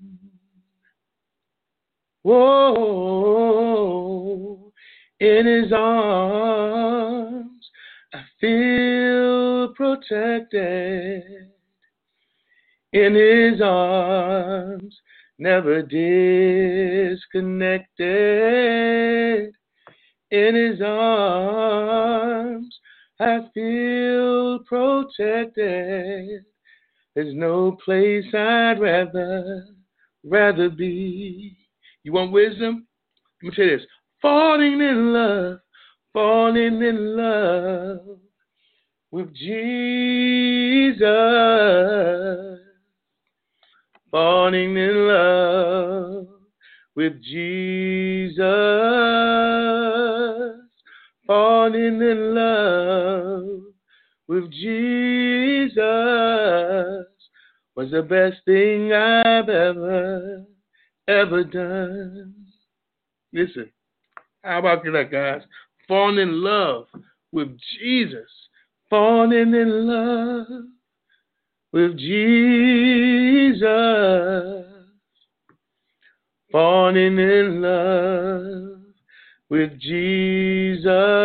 Whoa, in His arms I feel protected. In His arms, never disconnected. In His arms, I feel protected. There's no place I'd rather be. You want wisdom? Let me tell you this. Falling in love with Jesus. Falling in love with Jesus. Falling in love with Jesus was the best thing I've ever done. Listen, how about that, guys? Falling in love with Jesus. Falling in love with Jesus, falling in love with Jesus,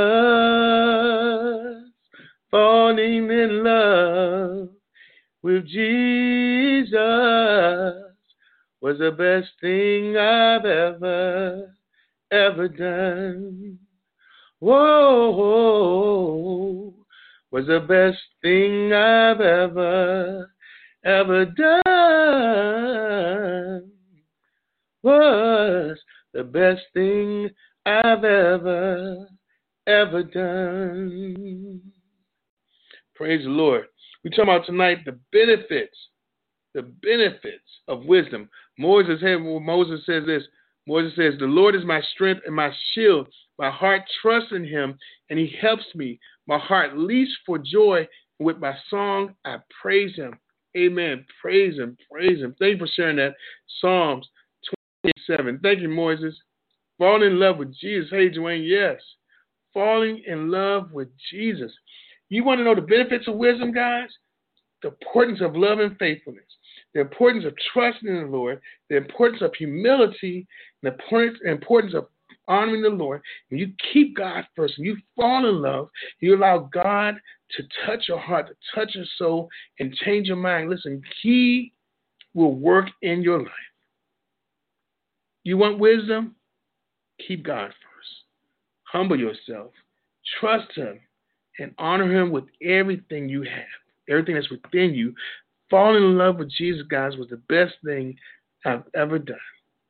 falling in love with Jesus was the best thing I've ever done. Whoa, was the best thing I've ever done. Was the best thing I've ever done. Praise the Lord. We're talking about tonight the benefits of wisdom. Moses says this. Moses says, the Lord is my strength and my shield. My heart trusts in him, and he helps me. My heart leaps for joy. And with my song, I praise him. Amen. Praise him. Praise him. Thank you for sharing that. Psalms 27. Thank you, Moses. Falling in love with Jesus. Hey, Dwayne, yes. Falling in love with Jesus. You want to know the benefits of wisdom, guys? The importance of love and faithfulness. The importance of trusting in the Lord. The importance of humility. The importance of honoring the Lord. When you keep God first, and you fall in love, you allow God to touch your heart, to touch your soul, and change your mind. Listen, he will work in your life. You want wisdom? Keep God first. Humble yourself. Trust him and honor him with everything you have, everything that's within you. Falling in love with Jesus, guys, was the best thing I've ever done.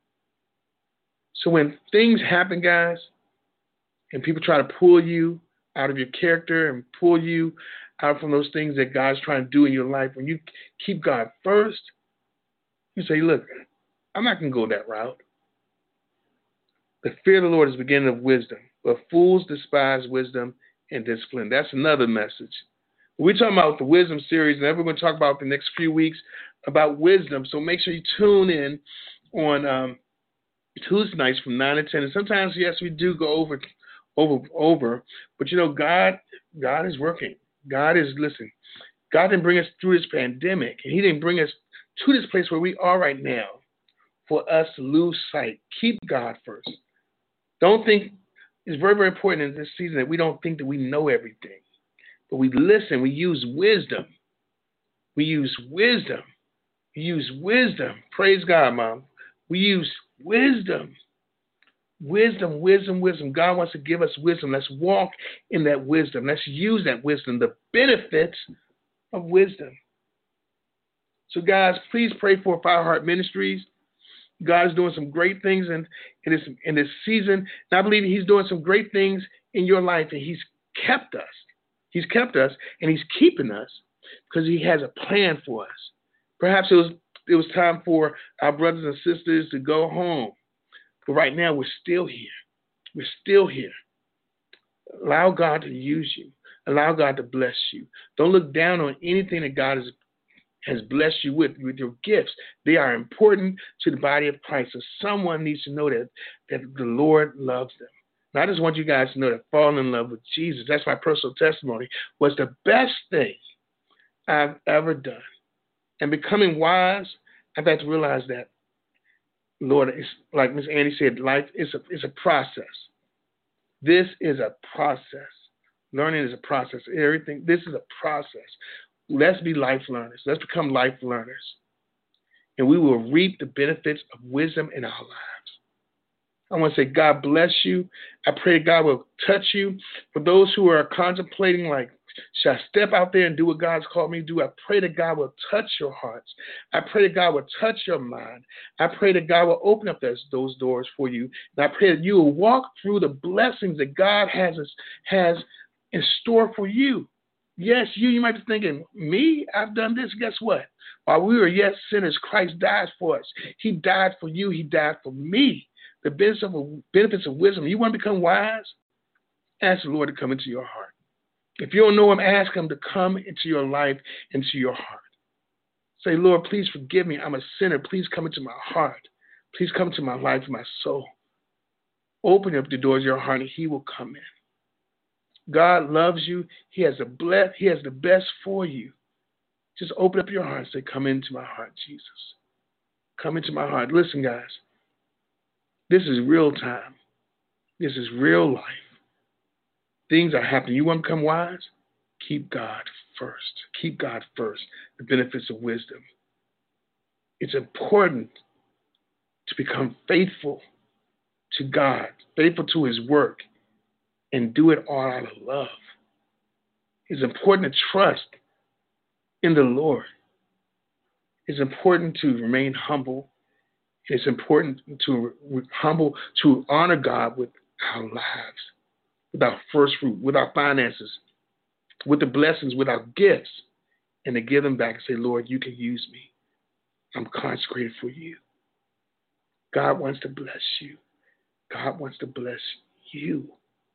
So when things happen, guys, and people try to pull you out of your character and pull you out from those things that God's trying to do in your life, when you keep God first, you say, look, I'm not going to go that route. The fear of the Lord is the beginning of wisdom, but fools despise wisdom and discipline. That's another message. We're talking about the wisdom series, and we're going to talk about the next few weeks about wisdom. So make sure you tune in on Tuesday nights from 9 to 10. And sometimes, yes, we do go over. But, you know, God is working. God didn't bring us through this pandemic, and he didn't bring us to this place where we are right now for us to lose sight. Keep God first. Don't think, it's very, very important in this season that we don't think that we know everything. But we listen. We use wisdom. Praise God, Mom. We use wisdom. Wisdom. God wants to give us wisdom. Let's walk in that wisdom. Let's use that wisdom, the benefits of wisdom. So, guys, please pray for Fire Heart Ministries. God is doing some great things in this season. And I believe he's doing some great things in your life, and he's kept us. He's kept us, and he's keeping us because he has a plan for us. Perhaps it was time for our brothers and sisters to go home. But right now, we're still here. Allow God to use you. Allow God to bless you. Don't look down on anything that God has blessed you with your gifts. They are important to the body of Christ. So someone needs to know that the Lord loves them. And I just want you guys to know that falling in love with Jesus, that's my personal testimony, was the best thing I've ever done. And becoming wise, I've had to realize that, Lord, it's like Miss Annie said, life is a process. This is a process. Learning is a process. This is a process. Let's be life learners. Let's become life learners. And we will reap the benefits of wisdom in our lives. I want to say God bless you. I pray God will touch you. For those who are contemplating, like, should I step out there and do what God's called me to do? I pray that God will touch your hearts. I pray that God will touch your mind. I pray that God will open up those doors for you. And I pray that you will walk through the blessings that God has in store for you. Yes, you might be thinking, me? I've done this. Guess what? While we were yet sinners, Christ died for us. He died for you. He died for me. The benefits of wisdom. You want to become wise? Ask the Lord to come into your heart. If you don't know him, ask him to come into your life, into your heart. Say, Lord, please forgive me. I'm a sinner. Please come into my heart. Please come into my life, my soul. Open up the doors of your heart and he will come in. God loves you. He has the best for you. Just open up your heart and say, come into my heart, Jesus. Come into my heart. Listen, guys. This is real time. This is real life. Things are happening. You want to become wise? Keep God first. Keep God first. The benefits of wisdom. It's important to become faithful to God, faithful to his work, and do it all out of love. It's important to trust in the Lord. It's important to remain humble. It's important to honor God with our lives, with our first fruit, with our finances, with the blessings, with our gifts, and to give them back and say, Lord, you can use me. I'm consecrated for you. God wants to bless you. God wants to bless you.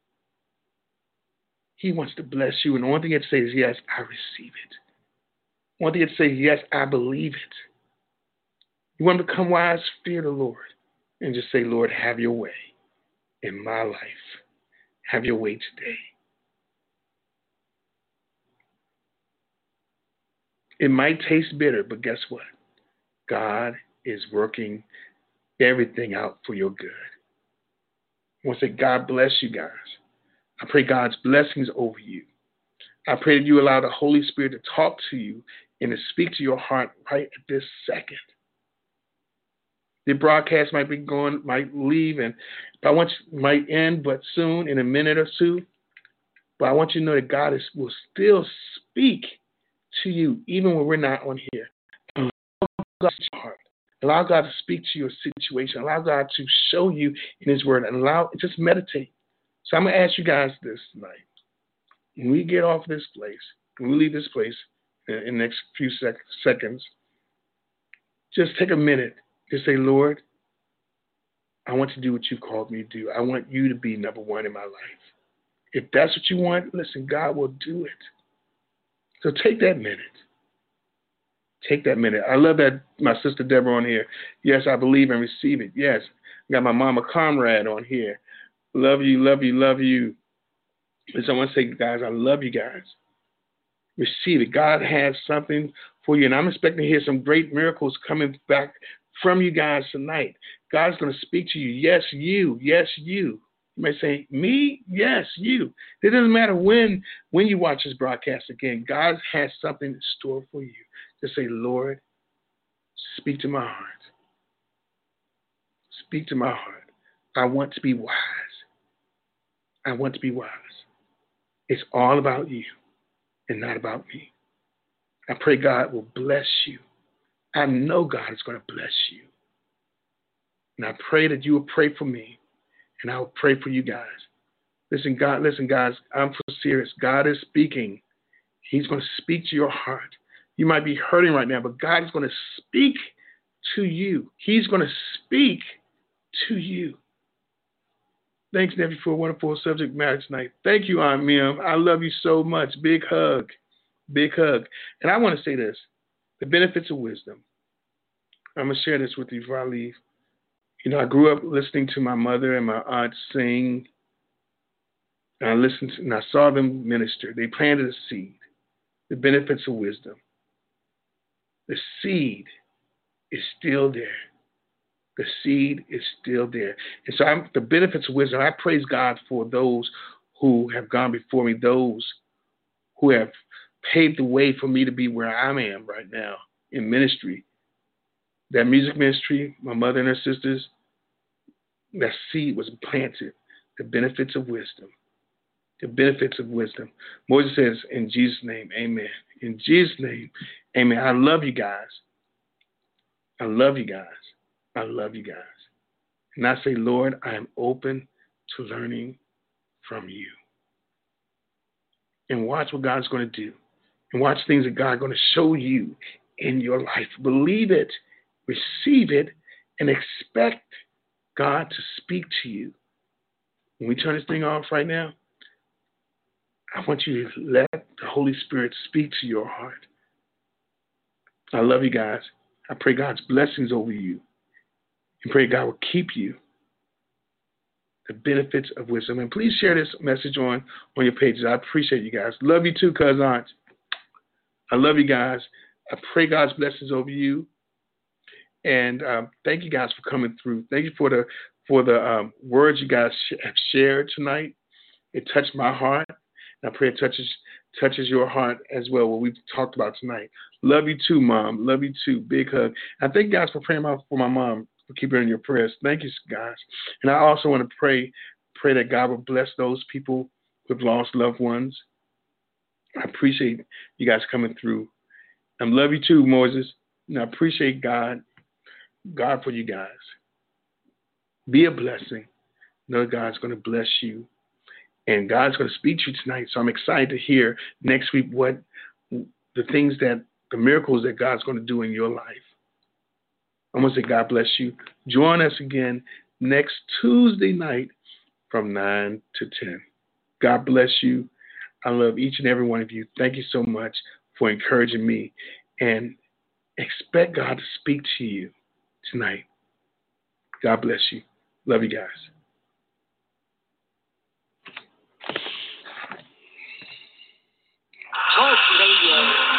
He wants to bless you. And the one thing it says is, yes, I receive it. One thing it says, yes, I believe it. You want to become wise? Fear the Lord. And just say, Lord, have your way in my life. Have your way today. It might taste bitter, but guess what? God is working everything out for your good. I want to say, God bless you guys. I pray God's blessings over you. I pray that you allow the Holy Spirit to talk to you and to speak to your heart right at this second. The broadcast might leave, and might end, but soon, in a minute or two. But I want you to know that God will still speak to you, even when we're not on here. Allow God to speak to your situation. Allow God to show you in his word, and just meditate. So I'm going to ask you guys this tonight. When we get off this place, when we leave this place in the next few seconds, just take a minute to say, Lord, I want to do what you called me to do. I want you to be number one in my life. If that's what you want, listen, God will do it. So take that minute. Take that minute. I love that my sister Deborah on here. Yes, I believe and receive it. Yes. I got my mama Conrad on here. Love you, love you, love you. And so I want to say, guys, I love you guys. Receive it. God has something for you. And I'm expecting to hear some great miracles coming back from you guys tonight. God's going to speak to you. Yes, you. Yes, you. You may say, me? Yes, you. It doesn't matter when you watch this broadcast again. God has something in store for you. Just say, Lord, speak to my heart. Speak to my heart. I want to be wise. I want to be wise. It's all about you and not about me. I pray God will bless you. I know God is going to bless you. And I pray that you will pray for me, and I will pray for you guys. Listen, guys, I'm serious. God is speaking. He's going to speak to your heart. You might be hurting right now, but God is going to speak to you. He's going to speak to you. Thanks, nephew, for a wonderful subject matter tonight. Thank you, Aunt Mim. I love you so much. Big hug. Big hug. And I want to say this, the benefits of wisdom. I'm going to share this with you before I leave. You know, I grew up listening to my mother and my aunt sing. And I listened to, and I saw them minister. They planted a seed. The benefits of wisdom. The seed is still there. The seed is still there. And so the benefits of wisdom, I praise God for those who have gone before me, those who have paved the way for me to be where I am right now in ministry. That music ministry, my mother and her sisters, that seed was planted. The benefits of wisdom. The benefits of wisdom. Moses says, in Jesus' name, amen. In Jesus' name, amen. I love you guys. I love you guys. I love you guys. And I say, Lord, I am open to learning from you. And watch what God's going to do. And watch things that God's going to show you in your life. Believe it, receive it, and expect God to speak to you. When we turn this thing off right now, I want you to let the Holy Spirit speak to your heart. I love you guys. I pray God's blessings over you. And pray God will keep you. The benefits of wisdom. And please share this message on your pages. I appreciate you guys. Love you too, cousins. I love you guys. I pray God's blessings over you. And thank you guys for coming through. Thank you for the words you guys have shared tonight. It touched my heart. And I pray it touches your heart as well, what we've talked about tonight. Love you too, Mom. Love you too. Big hug. And thank you guys for praying for my mom. for keeping her in your prayers. Thank you, guys. And I also want to pray that God will bless those people who have lost loved ones. I appreciate you guys coming through. I love you too, Moses. And I appreciate God for you guys. Be a blessing. Know God's going to bless you. And God's going to speak to you tonight. So I'm excited to hear next week what the miracles that God's going to do in your life. I'm going to say God bless you. Join us again next Tuesday night from 9 to 10. God bless you. I love each and every one of you. Thank you so much for encouraging me. And expect God to speak to you tonight. God bless you. Love you guys. Talk Radio.